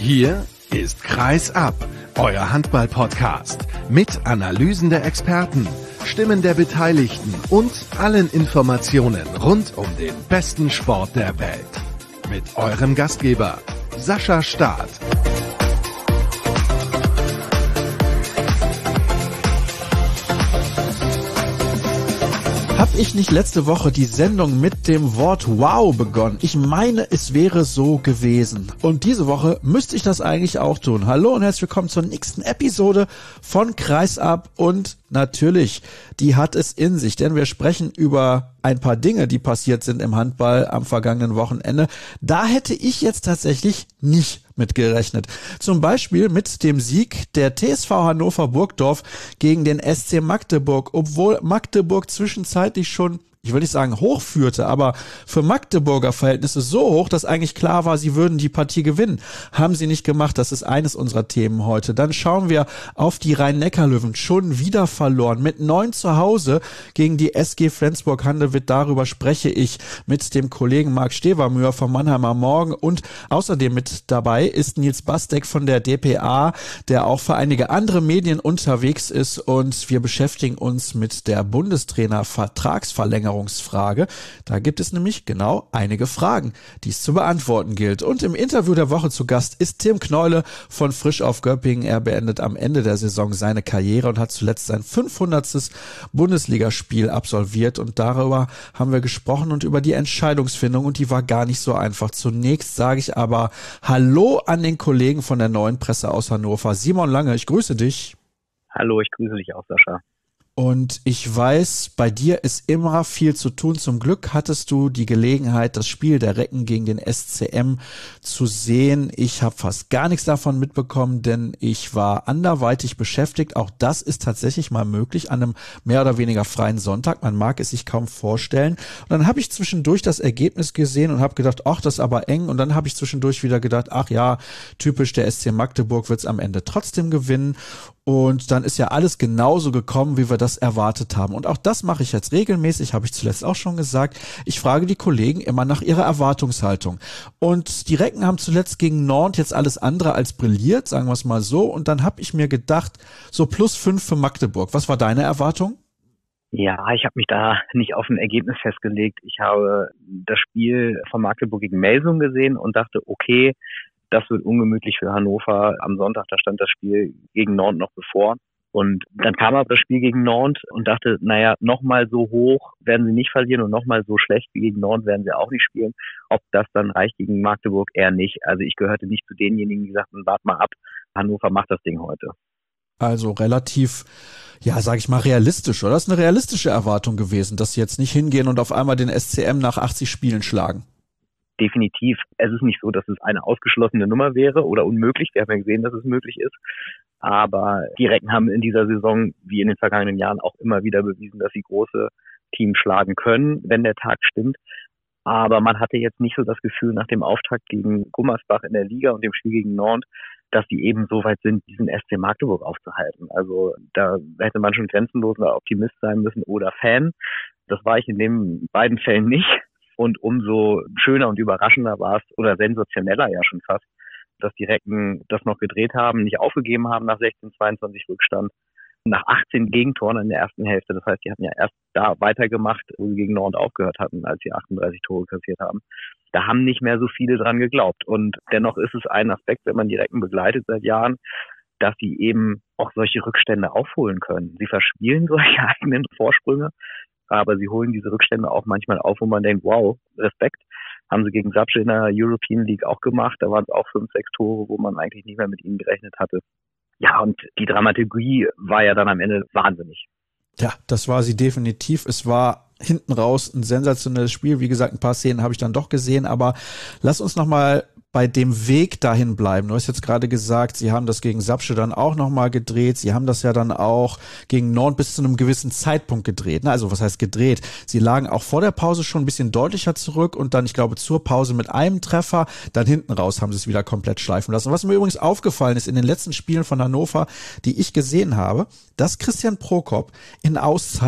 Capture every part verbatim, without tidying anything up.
Hier ist Kreis ab, euer Handball-Podcast mit Analysen der Experten, Stimmen der Beteiligten und allen Informationen rund um den besten Sport der Welt. Mit eurem Gastgeber Sascha Staat. Hab ich nicht letzte Woche die Sendung mit dem Wort Wow begonnen? Ich meine, es wäre so gewesen. Und diese Woche müsste ich das eigentlich auch tun. Hallo und herzlich willkommen zur nächsten Episode von Kreisab. Und natürlich, die hat es in sich, denn wir sprechen über ein paar Dinge, die passiert sind im Handball am vergangenen Wochenende. Da hätte ich jetzt tatsächlich nicht mitgerechnet. Zum Beispiel mit dem Sieg der T S V Hannover Burgdorf gegen den S C Magdeburg, obwohl Magdeburg zwischenzeitlich schon, ich will nicht sagen hochführte, aber für Magdeburger Verhältnisse so hoch, dass eigentlich klar war, sie würden die Partie gewinnen. Haben sie nicht gemacht, das ist eines unserer Themen heute. Dann schauen wir auf die Rhein-Neckar-Löwen, schon wieder verloren, mit neun zu Hause gegen die S G Flensburg-Handewitt. Darüber spreche ich mit dem Kollegen Marc Stevermüher vom Mannheimer Morgen und außerdem mit dabei ist Nils Bastek von der D P A, der auch für einige andere Medien unterwegs ist, und wir beschäftigen uns mit der Bundestrainer-Vertragsverlängerung. Frage. Da gibt es nämlich genau einige Fragen, die es zu beantworten gilt. Und im Interview der Woche zu Gast ist Tim Knolle von Frisch auf Göppingen. Er beendet am Ende der Saison seine Karriere und hat zuletzt sein fünfhundertstes Bundesligaspiel absolviert. Und darüber haben wir gesprochen und über die Entscheidungsfindung, und die war gar nicht so einfach. Zunächst sage ich aber Hallo an den Kollegen von der Neuen Presse aus Hannover. Simon Lange, ich grüße dich. Hallo, ich grüße dich auch, Sascha. Und ich weiß, bei dir ist immer viel zu tun. Zum Glück hattest du die Gelegenheit, das Spiel der Recken gegen den S C M zu sehen. Ich habe fast gar nichts davon mitbekommen, denn ich war anderweitig beschäftigt. Auch das ist tatsächlich mal möglich an einem mehr oder weniger freien Sonntag. Man mag es sich kaum vorstellen. Und dann habe ich zwischendurch das Ergebnis gesehen und habe gedacht, ach, das ist aber eng. Und dann habe ich zwischendurch wieder gedacht, ach ja, typisch, der S C Magdeburg wird es am Ende trotzdem gewinnen. Und dann ist ja alles genauso gekommen, wie wir das erwartet haben. Und auch das mache ich jetzt regelmäßig, habe ich zuletzt auch schon gesagt. Ich frage die Kollegen immer nach ihrer Erwartungshaltung. Und die Recken haben zuletzt gegen Nantes jetzt alles andere als brilliert, sagen wir es mal so. Und dann habe ich mir gedacht, so plus fünf für Magdeburg. Was war deine Erwartung? Ja, ich habe mich da nicht auf ein Ergebnis festgelegt. Ich habe das Spiel von Magdeburg gegen Melsung gesehen und dachte, okay, das wird ungemütlich für Hannover. Am Sonntag, da stand das Spiel gegen Nantes noch bevor. Und dann kam aber das Spiel gegen Nantes und dachte, naja, nochmal so hoch werden sie nicht verlieren und nochmal so schlecht wie gegen Nantes werden sie auch nicht spielen. Ob das dann reicht gegen Magdeburg, eher nicht. Also ich gehörte nicht zu denjenigen, die sagten, wart mal ab, Hannover macht das Ding heute. Also relativ, ja, sage ich mal, realistisch, oder? Das ist eine realistische Erwartung gewesen, dass sie jetzt nicht hingehen und auf einmal den S C M nach achtzig Spielen schlagen. Definitiv. Es ist nicht so, dass es eine ausgeschlossene Nummer wäre oder unmöglich. Wir haben ja gesehen, dass es möglich ist. Aber die Recken haben in dieser Saison, wie in den vergangenen Jahren, auch immer wieder bewiesen, dass sie große Teams schlagen können, wenn der Tag stimmt. Aber man hatte jetzt nicht so das Gefühl nach dem Auftakt gegen Gummersbach in der Liga und dem Spiel gegen Nantes, dass die eben so weit sind, diesen S C Magdeburg aufzuhalten. Also da hätte man schon grenzenloser Optimist sein müssen oder Fan. Das war ich in den beiden Fällen nicht. Und umso schöner und überraschender war es, oder sensationeller ja schon fast, dass die Recken das noch gedreht haben, nicht aufgegeben haben nach sechzehn zweiundzwanzig Rückstand, nach achtzehn Gegentoren in der ersten Hälfte. Das heißt, die hatten ja erst da weitergemacht, wo sie gegen Nantes aufgehört hatten, als sie achtunddreißig Tore kassiert haben. Da haben nicht mehr so viele dran geglaubt. Und dennoch ist es ein Aspekt, wenn man die Recken begleitet seit Jahren, dass sie eben auch solche Rückstände aufholen können. Sie verspielen solche eigenen Vorsprünge, aber sie holen diese Rückstände auch manchmal auf, wo man denkt, wow, Respekt. Haben sie gegen Sapsche in der European League auch gemacht. Da waren es auch fünf, sechs Tore, wo man eigentlich nicht mehr mit ihnen gerechnet hatte. Ja, und die Dramaturgie war ja dann am Ende wahnsinnig. Ja, das war sie definitiv. Es war hinten raus ein sensationelles Spiel. Wie gesagt, ein paar Szenen habe ich dann doch gesehen, aber lass uns nochmal bei dem Weg dahin bleiben. Du hast jetzt gerade gesagt, sie haben das gegen Sapsche dann auch nochmal gedreht. Sie haben das ja dann auch gegen Nantes bis zu einem gewissen Zeitpunkt gedreht. Also was heißt gedreht? Sie lagen auch vor der Pause schon ein bisschen deutlicher zurück und dann, ich glaube, zur Pause mit einem Treffer. Dann hinten raus haben sie es wieder komplett schleifen lassen. Was mir übrigens aufgefallen ist in den letzten Spielen von Hannover, die ich gesehen habe, dass Christian Prokop in Auszeiten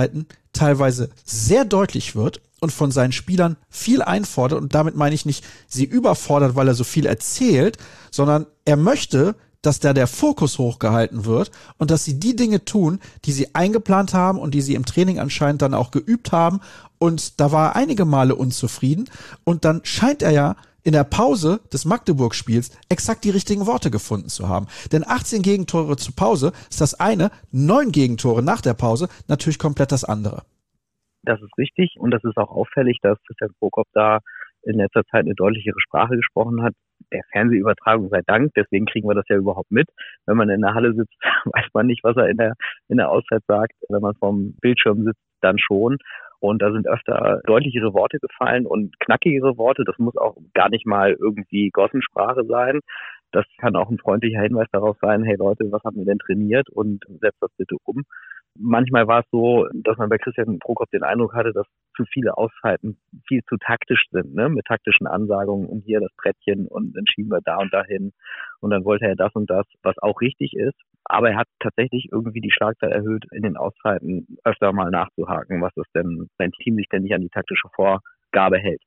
teilweise sehr deutlich wird und von seinen Spielern viel einfordert. Und damit meine ich nicht, sie überfordert, weil er so viel erzählt, sondern er möchte, dass da der Fokus hochgehalten wird und dass sie die Dinge tun, die sie eingeplant haben und die sie im Training anscheinend dann auch geübt haben. Und da war er einige Male unzufrieden. Und dann scheint er ja in der Pause des Magdeburg-Spiels exakt die richtigen Worte gefunden zu haben. Denn achtzehn Gegentore zur Pause ist das eine, neun Gegentore nach der Pause natürlich komplett das andere. Das ist richtig und das ist auch auffällig, dass Christian Prokop da in letzter Zeit eine deutlichere Sprache gesprochen hat. Der Fernsehübertragung sei Dank, deswegen kriegen wir das ja überhaupt mit. Wenn man in der Halle sitzt, weiß man nicht, was er in der in der Auszeit sagt. Wenn man vorm Bildschirm sitzt, dann schon. Und da sind öfter deutlichere Worte gefallen und knackigere Worte. Das muss auch gar nicht mal irgendwie Gossensprache sein. Das kann auch ein freundlicher Hinweis darauf sein, hey Leute, was haben wir denn trainiert und setzt das bitte um. Manchmal war es so, dass man bei Christian Prokop den Eindruck hatte, dass zu viele Auszeiten viel zu taktisch sind, ne, mit taktischen Ansagungen und hier das Brettchen und dann schieben wir da und dahin und dann wollte er das und das, was auch richtig ist. Aber er hat tatsächlich irgendwie die Schlagzahl erhöht, in den Auszeiten öfter mal nachzuhaken, was das denn, sein Team sich denn nicht an die taktische Vorgabe hält.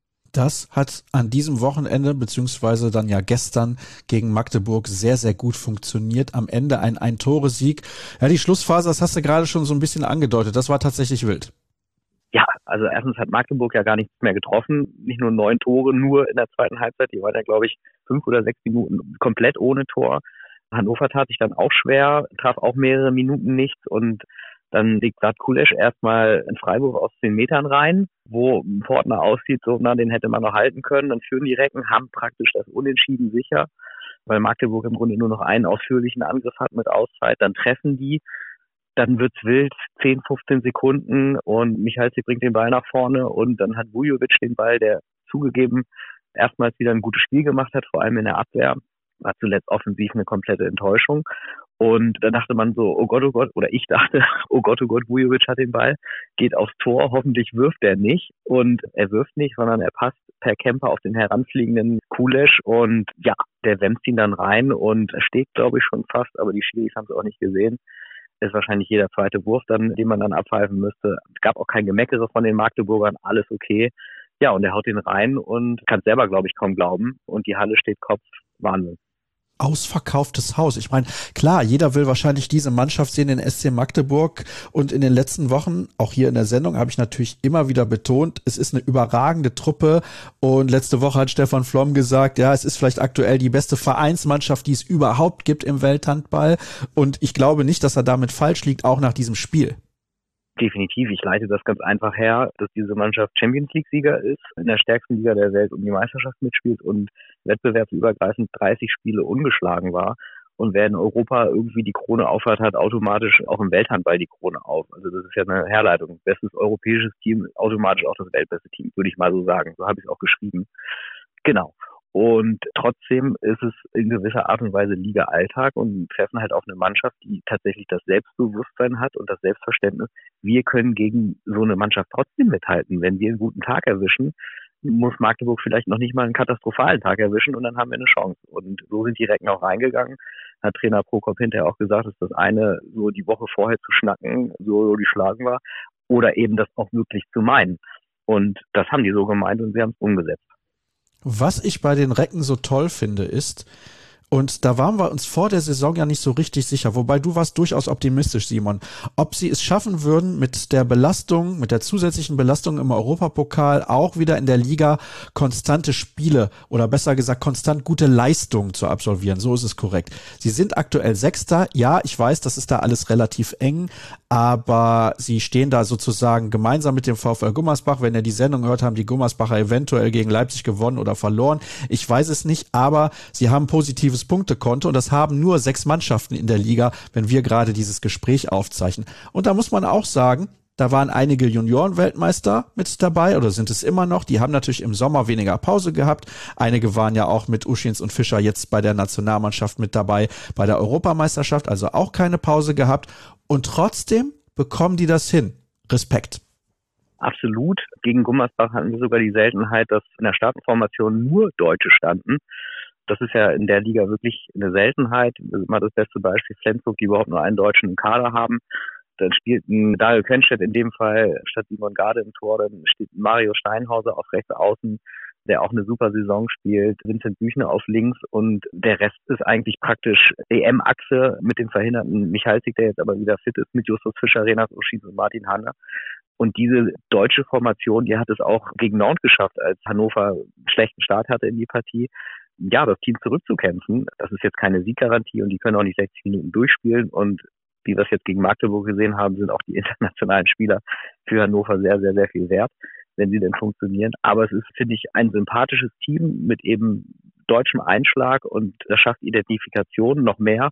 Das hat an diesem Wochenende, beziehungsweise dann ja gestern gegen Magdeburg sehr, sehr gut funktioniert. Am Ende ein Ein-Tore-Sieg. Ja, die Schlussphase, das hast du gerade schon so ein bisschen angedeutet. Das war tatsächlich wild. Ja, also erstens hat Magdeburg ja gar nichts mehr getroffen. Nicht nur neun Tore, nur in der zweiten Halbzeit. Die waren ja, glaube ich, fünf oder sechs Minuten komplett ohne Tor. Hannover tat sich dann auch schwer, traf auch mehrere Minuten nichts und dann legt Vlad Kulesch erstmal einen Freiwurf aus zehn Metern rein, wo Fortner aussieht, so, na, den hätte man noch halten können. Dann führen die Recken, haben praktisch das Unentschieden sicher, weil Magdeburg im Grunde nur noch einen ausführlichen Angriff hat mit Auszeit. Dann treffen die, dann wird's wild, zehn, fünfzehn Sekunden und Michalczyk bringt den Ball nach vorne und dann hat Vujovic den Ball, der zugegeben erstmals wieder ein gutes Spiel gemacht hat, vor allem in der Abwehr. War zuletzt offensiv eine komplette Enttäuschung. Und da dachte man so, oh Gott, oh Gott, oder ich dachte, oh Gott, oh Gott, Vujovic hat den Ball, geht aufs Tor, hoffentlich wirft er nicht. Und er wirft nicht, sondern er passt per Camper auf den heranfliegenden Kulesch und ja, der wämst ihn dann rein und steht, glaube ich, schon fast, aber die Schiris haben es auch nicht gesehen. Ist wahrscheinlich jeder zweite Wurf dann, den man dann abpfeifen müsste. Es gab auch kein Gemeckere von den Magdeburgern, alles okay. Ja, und er haut den rein und kann selber, glaube ich, kaum glauben. Und die Halle steht Kopf, Wahnsinn. Ausverkauftes Haus. Ich meine, klar, jeder will wahrscheinlich diese Mannschaft sehen, den S C Magdeburg. Und in den letzten Wochen, auch hier in der Sendung, habe ich natürlich immer wieder betont, es ist eine überragende Truppe. Und letzte Woche hat Stefan Flom gesagt, ja, es ist vielleicht aktuell die beste Vereinsmannschaft, die es überhaupt gibt im Welthandball. Und ich glaube nicht, dass er damit falsch liegt, auch nach diesem Spiel. Definitiv. Ich leite das ganz einfach her, dass diese Mannschaft Champions-League-Sieger ist, in der stärksten Liga der Welt um die Meisterschaft mitspielt und wettbewerbsübergreifend dreißig Spiele ungeschlagen war. Und wer in Europa irgendwie die Krone aufhat, hat automatisch auch im Welthandball die Krone auf. Also das ist ja eine Herleitung. Bestes europäisches Team, automatisch auch das weltbeste Team, würde ich mal so sagen. So habe ich es auch geschrieben. Genau. Und trotzdem ist es in gewisser Art und Weise Liga-Alltag und treffen halt auf eine Mannschaft, die tatsächlich das Selbstbewusstsein hat und das Selbstverständnis. Wir können gegen so eine Mannschaft trotzdem mithalten. Wenn wir einen guten Tag erwischen, muss Magdeburg vielleicht noch nicht mal einen katastrophalen Tag erwischen und dann haben wir eine Chance. Und so sind die Recken auch reingegangen. Hat Trainer Prokop hinterher auch gesagt, dass das eine, so die Woche vorher zu schnacken, so geschlagen war, oder eben das auch wirklich zu meinen. Und das haben die so gemeint und sie haben es umgesetzt. Was ich bei den Recken so toll finde, ist, und da waren wir uns vor der Saison ja nicht so richtig sicher, wobei du warst durchaus optimistisch, Simon, ob sie es schaffen würden, mit der Belastung, mit der zusätzlichen Belastung im Europapokal auch wieder in der Liga konstante Spiele oder besser gesagt konstant gute Leistungen zu absolvieren. So ist es korrekt. Sie sind aktuell Sechster. Ja, ich weiß, das ist da alles relativ eng, aber sie stehen da sozusagen gemeinsam mit dem VfL Gummersbach. Wenn ihr die Sendung gehört, haben die Gummersbacher eventuell gegen Leipzig gewonnen oder verloren. Ich weiß es nicht, aber sie haben positives Punktekonto und das haben nur sechs Mannschaften in der Liga, wenn wir gerade dieses Gespräch aufzeichnen. Und da muss man auch sagen, da waren einige Junioren-Weltmeister mit dabei oder sind es immer noch. Die haben natürlich im Sommer weniger Pause gehabt. Einige waren ja auch mit Uschins und Fischer jetzt bei der Nationalmannschaft mit dabei, bei der Europameisterschaft, also auch keine Pause gehabt. Und trotzdem bekommen die das hin. Respekt. Absolut. Gegen Gummersbach hatten wir sogar die Seltenheit, dass in der Startformation nur Deutsche standen. Das ist ja in der Liga wirklich eine Seltenheit. Das ist immer das beste Beispiel Flensburg, die überhaupt nur einen Deutschen im Kader haben. Dann spielt ein Dario Quenstedt in dem Fall statt Simon Garde im Tor, dann steht Mario Steinhauser auf rechts außen, der auch eine super Saison spielt, Vincent Büchner auf links und der Rest ist eigentlich praktisch E M-Achse mit dem verhinderten Michalzik, der jetzt aber wieder fit ist, mit Justus Fischer, Renas Uschins und Martin Hanna. Und diese deutsche Formation, die hat es auch gegen Nantes geschafft, als Hannover einen schlechten Start hatte in die Partie, ja, das Team zurückzukämpfen. Das ist jetzt keine Sieggarantie und die können auch nicht sechzig Minuten durchspielen und wie wir es jetzt gegen Magdeburg gesehen haben, sind auch die internationalen Spieler für Hannover sehr, sehr, sehr viel wert, wenn sie denn funktionieren. Aber es ist, finde ich, ein sympathisches Team mit eben deutschem Einschlag und das schafft Identifikation noch mehr.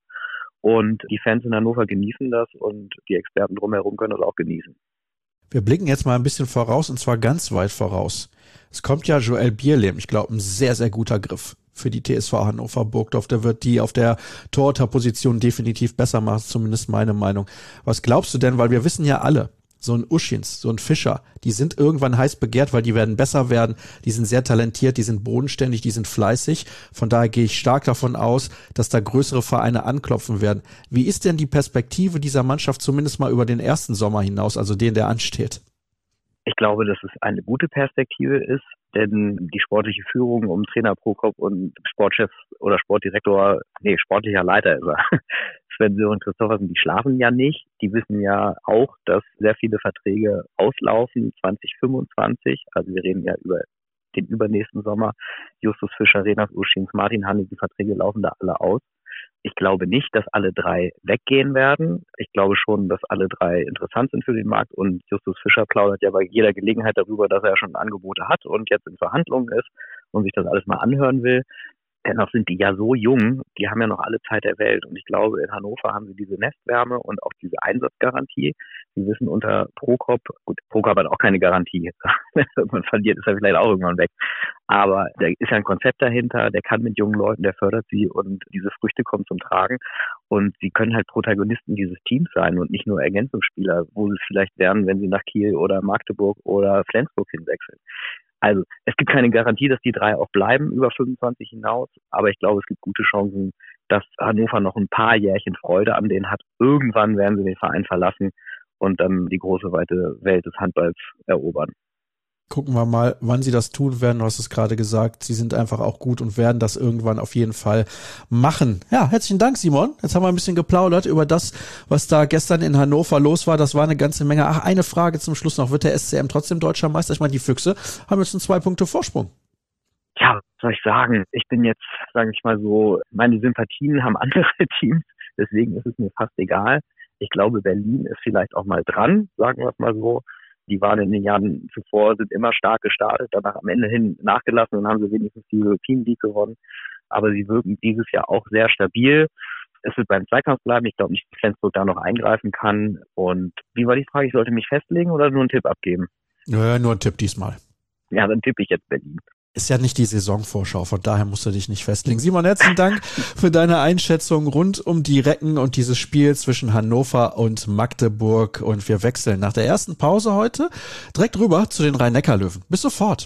Und die Fans in Hannover genießen das und die Experten drumherum können das auch genießen. Wir blicken jetzt mal ein bisschen voraus und zwar ganz weit voraus. Es kommt ja Joel Bierlehm, ich glaube, ein sehr, sehr guter Griff für die T S V Hannover Burgdorf. Der wird die auf der Torhüterposition definitiv besser machen, zumindest meine Meinung. Was glaubst du denn, weil wir wissen ja alle, so ein Uschins, so ein Fischer, die sind irgendwann heiß begehrt, weil die werden besser werden, die sind sehr talentiert, die sind bodenständig, die sind fleißig. Von daher gehe ich stark davon aus, dass da größere Vereine anklopfen werden. Wie ist denn die Perspektive dieser Mannschaft zumindest mal über den ersten Sommer hinaus, also den, der ansteht? Ich glaube, dass es eine gute Perspektive ist, denn die sportliche Führung um Trainer Prokop und Sportchef oder Sportdirektor, nee, sportlicher Leiter ist er, Sven-Sören Christoffersen, die schlafen ja nicht. Die wissen ja auch, dass sehr viele Verträge auslaufen, zwanzig fünfundzwanzig. Also wir reden ja über den übernächsten Sommer. Justus Fischer, Renas Uschins, Martin Hanne, die Verträge laufen da alle aus. Ich glaube nicht, dass alle drei weggehen werden. Ich glaube schon, dass alle drei interessant sind für den Markt. Und Justus Fischer plaudert ja bei jeder Gelegenheit darüber, dass er schon Angebote hat und jetzt in Verhandlungen ist und sich das alles mal anhören will. Dennoch sind die ja so jung, die haben ja noch alle Zeit der Welt. Und ich glaube, in Hannover haben sie diese Nestwärme und auch diese Einsatzgarantie. Sie wissen unter Prokop, gut, Prokop hat auch keine Garantie. Wenn er irgendwann verliert, ist er vielleicht auch irgendwann weg. Aber da ist ja ein Konzept dahinter, der kann mit jungen Leuten, der fördert sie und diese Früchte kommen zum Tragen. Und sie können halt Protagonisten dieses Teams sein und nicht nur Ergänzungsspieler, wo sie es vielleicht werden, wenn sie nach Kiel oder Magdeburg oder Flensburg hinwechseln. Also es gibt keine Garantie, dass die drei auch bleiben über fünfundzwanzig hinaus, aber ich glaube, es gibt gute Chancen, dass Hannover noch ein paar Jährchen Freude an denen hat. Irgendwann werden sie den Verein verlassen und dann die große, weite Welt des Handballs erobern. Gucken wir mal, wann sie das tun werden. Du hast es gerade gesagt, sie sind einfach auch gut und werden das irgendwann auf jeden Fall machen. Ja, herzlichen Dank, Simon. Jetzt haben wir ein bisschen geplaudert über das, was da gestern in Hannover los war. Das war eine ganze Menge. Ach, eine Frage zum Schluss noch. Wird der S C M trotzdem deutscher Meister? Ich meine, die Füchse haben jetzt einen zwei Punkte Vorsprung. Ja, was soll ich sagen? Ich bin jetzt, sage ich mal so, meine Sympathien haben andere Teams. Deswegen ist es mir fast egal. Ich glaube, Berlin ist vielleicht auch mal dran, sagen wir es mal so. Die waren in den Jahren zuvor, sind immer stark gestartet, danach am Ende hin nachgelassen und haben sie wenigstens die European League gewonnen. Aber sie wirken dieses Jahr auch sehr stabil. Es wird beim Zweikampf bleiben. Ich glaube nicht, dass Flensburg da noch eingreifen kann. Und wie war die Frage? Ich sollte mich festlegen oder nur einen Tipp abgeben? Nö, nur ein Tipp diesmal. Ja, dann tippe ich jetzt Berlin. Ist ja nicht die Saisonvorschau, von daher musst du dich nicht festlegen. Simon, herzlichen Dank für deine Einschätzung rund um die Recken und dieses Spiel zwischen Hannover und Magdeburg. Und wir wechseln nach der ersten Pause heute direkt rüber zu den Rhein-Neckar-Löwen. Bis sofort.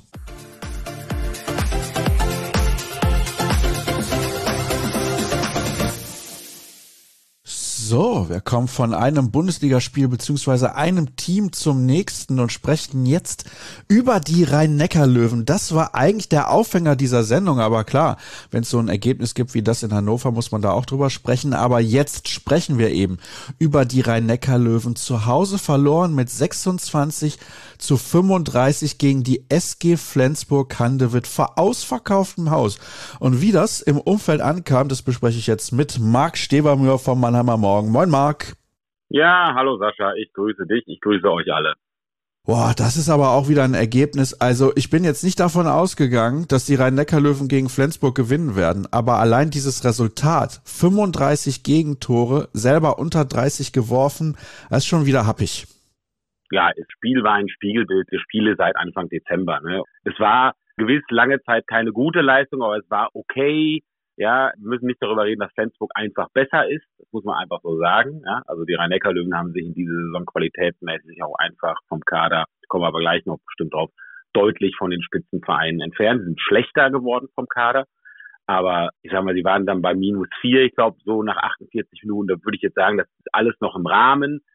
So, wir kommen von einem Bundesligaspiel beziehungsweise einem Team zum nächsten und sprechen jetzt über die Rhein-Neckar-Löwen. Das war eigentlich der Aufhänger dieser Sendung, aber klar, wenn es so ein Ergebnis gibt wie das in Hannover, muss man da auch drüber sprechen. Aber jetzt sprechen wir eben über die Rhein-Neckar-Löwen. Zu Hause verloren mit sechsundzwanzig zu fünfunddreißig gegen die S G Flensburg-Handewitt vor ausverkauftem Haus. Und wie das im Umfeld ankam, das bespreche ich jetzt mit Marc Stevermühr vom Mannheimer Morgen. Moin Marc. Ja, hallo Sascha, ich grüße dich, ich grüße euch alle. Boah, das ist aber auch wieder ein Ergebnis. Also ich bin jetzt nicht davon ausgegangen, dass die Rhein-Neckar-Löwen gegen Flensburg gewinnen werden. Aber allein dieses Resultat, fünfunddreißig Gegentore, selber unter dreißig geworfen, das ist schon wieder happig. Ja, das Spiel war ein Spiegelbild der Spiele seit Anfang Dezember. Ne? Es war gewiss lange Zeit keine gute Leistung, aber es war okay. Ja, wir müssen nicht darüber reden, dass Flensburg einfach besser ist. Das muss man einfach so sagen. Ja, also die Rhein-Neckar-Löwen haben sich in dieser Saison qualitätsmäßig auch einfach vom Kader, kommen wir aber gleich noch bestimmt drauf, deutlich von den Spitzenvereinen entfernt. Sie sind schlechter geworden vom Kader. Aber ich sag mal, sie waren dann bei minus vier, ich glaube, so nach achtundvierzig Minuten. Da würde ich jetzt sagen, das ist alles noch im Rahmen.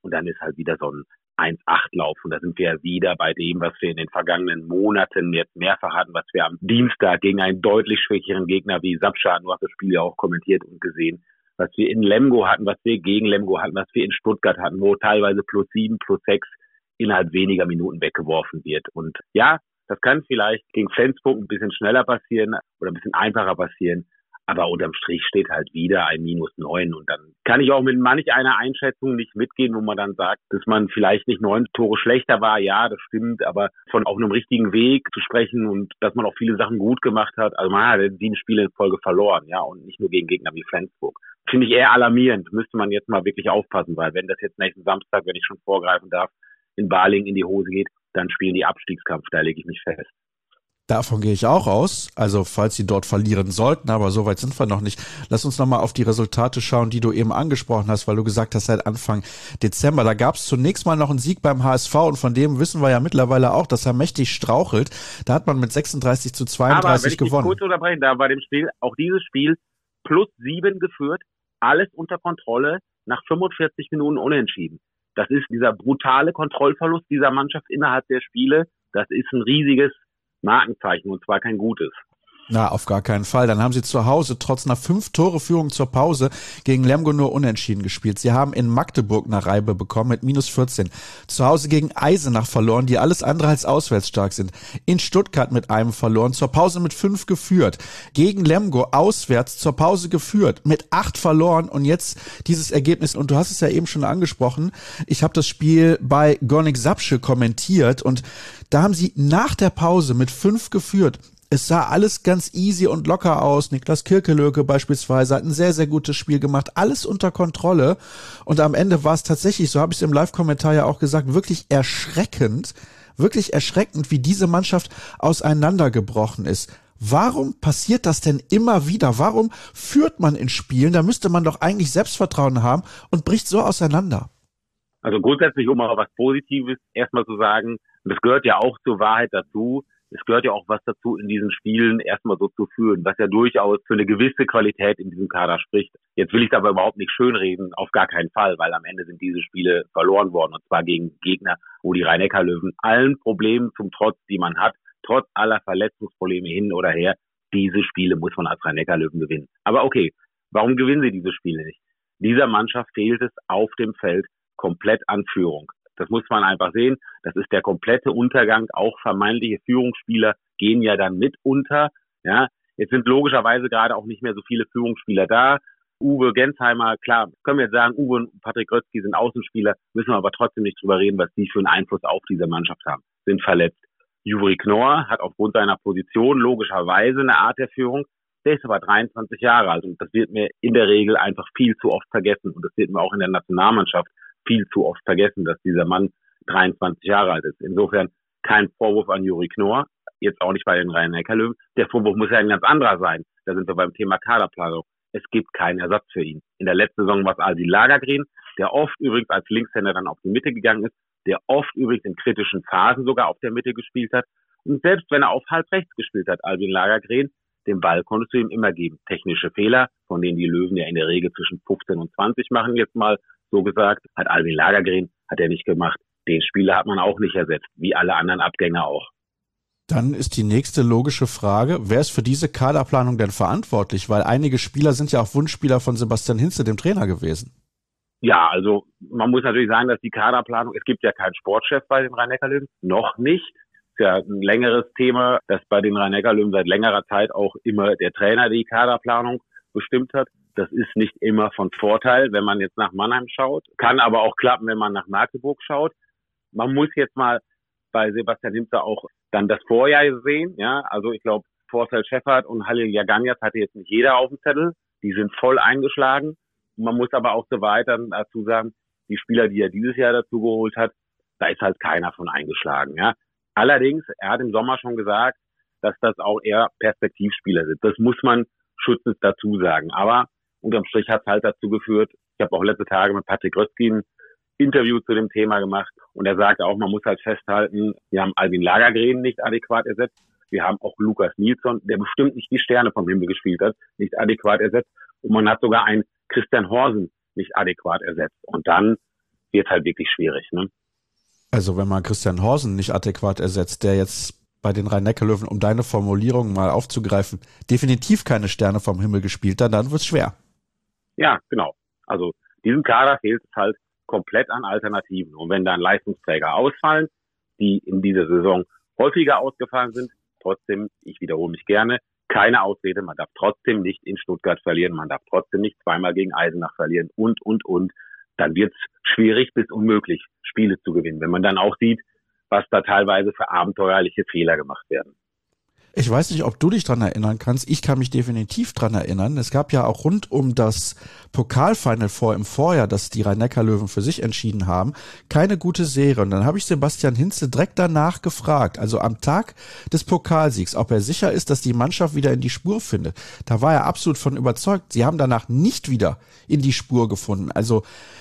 und dann ist halt wieder so ein eins acht Lauf und da sind wir ja wieder bei dem, was wir in den vergangenen Monaten jetzt mehrfach hatten, was wir am Dienstag gegen einen deutlich schwächeren Gegner wie Sapscha, du hast das Spiel ja auch kommentiert und gesehen, was wir in Lemgo hatten, was wir gegen Lemgo hatten, was wir in Stuttgart hatten, wo teilweise plus sieben, plus sechs innerhalb weniger Minuten weggeworfen wird. Und ja, das kann vielleicht gegen Flensburg ein bisschen schneller passieren oder ein bisschen einfacher passieren. Aber unterm Strich steht halt wieder ein minus neun. Und dann kann ich auch mit manch einer Einschätzung nicht mitgehen, wo man dann sagt, dass man vielleicht nicht neun Tore schlechter war. Ja, das stimmt. Aber von auf einem richtigen Weg zu sprechen und dass man auch viele Sachen gut gemacht hat. Also man hat sieben Spiele in Folge verloren. Ja, und nicht nur gegen Gegner wie Flensburg. Finde ich eher alarmierend. Müsste man jetzt mal wirklich aufpassen, weil wenn das jetzt nächsten Samstag, wenn ich schon vorgreifen darf, in Balingen in die Hose geht, dann spielen die Abstiegskampf. Da lege ich mich fest. Davon gehe ich auch aus, also falls sie dort verlieren sollten, aber so weit sind wir noch nicht. Lass uns nochmal auf die Resultate schauen, die du eben angesprochen hast, weil du gesagt hast, seit Anfang Dezember, da gab es zunächst mal noch einen Sieg beim H S V und von dem wissen wir ja mittlerweile auch, dass er mächtig strauchelt. Da hat man mit sechsunddreißig zu zweiunddreißig gewonnen. Aber wenn ich dich kurz unterbrechen darf, bei dem Spiel, auch dieses Spiel plus sieben geführt, alles unter Kontrolle, nach fünfundvierzig Minuten unentschieden. Das ist dieser brutale Kontrollverlust dieser Mannschaft innerhalb der Spiele, das ist ein riesiges Markenzeichen und zwar kein gutes. Na, auf gar keinen Fall. Dann haben sie zu Hause trotz einer fünf-Tore-Führung zur Pause gegen Lemgo nur unentschieden gespielt. Sie haben in Magdeburg eine Reibe bekommen mit minus vierzehn. Zu Hause gegen Eisenach verloren, die alles andere als auswärts stark sind. In Stuttgart mit einem verloren, zur Pause mit fünf geführt. Gegen Lemgo auswärts zur Pause geführt, mit acht verloren und jetzt dieses Ergebnis. Und du hast es ja eben schon angesprochen. Ich habe das Spiel bei Gornik Sapsche kommentiert und da haben sie nach der Pause mit fünf geführt. Es sah alles ganz easy und locker aus. Niklas Kirkelöke beispielsweise hat ein sehr, sehr gutes Spiel gemacht. Alles unter Kontrolle. Und am Ende war es tatsächlich, so habe ich es im Live-Kommentar ja auch gesagt, wirklich erschreckend, wirklich erschreckend, wie diese Mannschaft auseinandergebrochen ist. Warum passiert das denn immer wieder? Warum führt man in Spielen? Da müsste man doch eigentlich Selbstvertrauen haben und bricht so auseinander. Also grundsätzlich, um mal was Positives erstmal zu sagen, und das gehört ja auch zur Wahrheit dazu, es gehört ja auch was dazu, in diesen Spielen erstmal so zu führen, was ja durchaus für eine gewisse Qualität in diesem Kader spricht. Jetzt will ich es aber überhaupt nicht schönreden, auf gar keinen Fall, weil am Ende sind diese Spiele verloren worden und zwar gegen Gegner, wo die Rhein-Neckar-Löwen allen Problemen zum Trotz, die man hat, trotz aller Verletzungsprobleme hin oder her, diese Spiele muss man als Rhein-Neckar-Löwen gewinnen. Aber okay, warum gewinnen sie diese Spiele nicht? Dieser Mannschaft fehlt es auf dem Feld komplett an Führung. Das muss man einfach sehen. Das ist der komplette Untergang. Auch vermeintliche Führungsspieler gehen ja dann mit unter. Ja, jetzt sind logischerweise gerade auch nicht mehr so viele Führungsspieler da. Uwe Gensheimer, klar, können wir jetzt sagen, Uwe und Patrick Rötzky sind Außenspieler, müssen wir aber trotzdem nicht drüber reden, was die für einen Einfluss auf diese Mannschaft haben. Sind verletzt. Juri Knorr hat aufgrund seiner Position logischerweise eine Art der Führung. Der ist aber dreiundzwanzig Jahre alt und das wird mir in der Regel einfach viel zu oft vergessen. Und das wird mir auch in der Nationalmannschaft viel zu oft vergessen, dass dieser Mann dreiundzwanzig Jahre alt ist. Insofern kein Vorwurf an Juri Knorr, jetzt auch nicht bei den Rhein-Neckar-Löwen. Der Vorwurf muss ja ein ganz anderer sein. Da sind wir beim Thema Kaderplanung. Es gibt keinen Ersatz für ihn. In der letzten Saison war es Albin Lagergren, der oft übrigens als Linkshänder dann auf die Mitte gegangen ist, der oft übrigens in kritischen Phasen sogar auf der Mitte gespielt hat. Und selbst wenn er auf halb rechts gespielt hat, Albin Lagergren, den Ball konntest du ihm immer geben. Technische Fehler, von denen die Löwen ja in der Regel zwischen fünfzehn und zwanzig machen, jetzt mal so gesagt, hat Albin Lagergren, hat er nicht gemacht. Den Spieler hat man auch nicht ersetzt, wie alle anderen Abgänger auch. Dann ist die nächste logische Frage, wer ist für diese Kaderplanung denn verantwortlich? Weil einige Spieler sind ja auch Wunschspieler von Sebastian Hinze, dem Trainer, gewesen. Ja, also man muss natürlich sagen, dass die Kaderplanung, es gibt ja keinen Sportchef bei den Rhein-Neckar-Löwen, noch nicht. Ist ja ein längeres Thema, dass bei den Rhein-Neckar-Löwen seit längerer Zeit auch immer der Trainer die Kaderplanung bestimmt hat. Das ist nicht immer von Vorteil, wenn man jetzt nach Mannheim schaut. Kann aber auch klappen, wenn man nach Magdeburg schaut. Man muss jetzt mal bei Sebastian Hinze auch dann das Vorjahr sehen. Ja, also ich glaube, Forssell Scheffert und Halil Jaganjas hatte jetzt nicht jeder auf dem Zettel. Die sind voll eingeschlagen. Man muss aber auch so weiter dazu sagen, die Spieler, die er dieses Jahr dazu geholt hat, da ist halt keiner von eingeschlagen. Ja. Allerdings, er hat im Sommer schon gesagt, dass das auch eher Perspektivspieler sind. Das muss man schützend dazu sagen. Aber unterm Strich hat es halt dazu geführt, ich habe auch letzte Tage mit Patrick Rötzky ein Interview zu dem Thema gemacht und er sagte auch, man muss halt festhalten, wir haben Albin Lagergren nicht adäquat ersetzt, wir haben auch Lukas Nilsson, der bestimmt nicht die Sterne vom Himmel gespielt hat, nicht adäquat ersetzt und man hat sogar einen Christian Horsen nicht adäquat ersetzt. Und dann, wird halt wirklich schwierig, ne? Also wenn man Christian Horsen nicht adäquat ersetzt, der jetzt bei den Rhein-Neckar-Löwen, um deine Formulierung mal aufzugreifen, definitiv keine Sterne vom Himmel gespielt hat, dann wird's schwer. Ja, genau. Also diesem Kader fehlt es halt komplett an Alternativen. Und wenn dann Leistungsträger ausfallen, die in dieser Saison häufiger ausgefallen sind, trotzdem, ich wiederhole mich gerne, keine Ausrede, man darf trotzdem nicht in Stuttgart verlieren, man darf trotzdem nicht zweimal gegen Eisenach verlieren und, und, und. Dann wird es schwierig bis unmöglich, Spiele zu gewinnen, wenn man dann auch sieht, was da teilweise für abenteuerliche Fehler gemacht werden. Ich weiß nicht, ob du dich dran erinnern kannst. Ich kann mich definitiv dran erinnern. Es gab ja auch rund um das Pokalfinal vor im Vorjahr, das die Rhein-Neckar-Löwen für sich entschieden haben, keine gute Serie. Und dann habe ich Sebastian Hinze direkt danach gefragt, also am Tag des Pokalsiegs, ob er sicher ist, dass die Mannschaft wieder in die Spur findet. Da war er absolut von überzeugt. Sie haben danach nicht wieder in die Spur gefunden. Also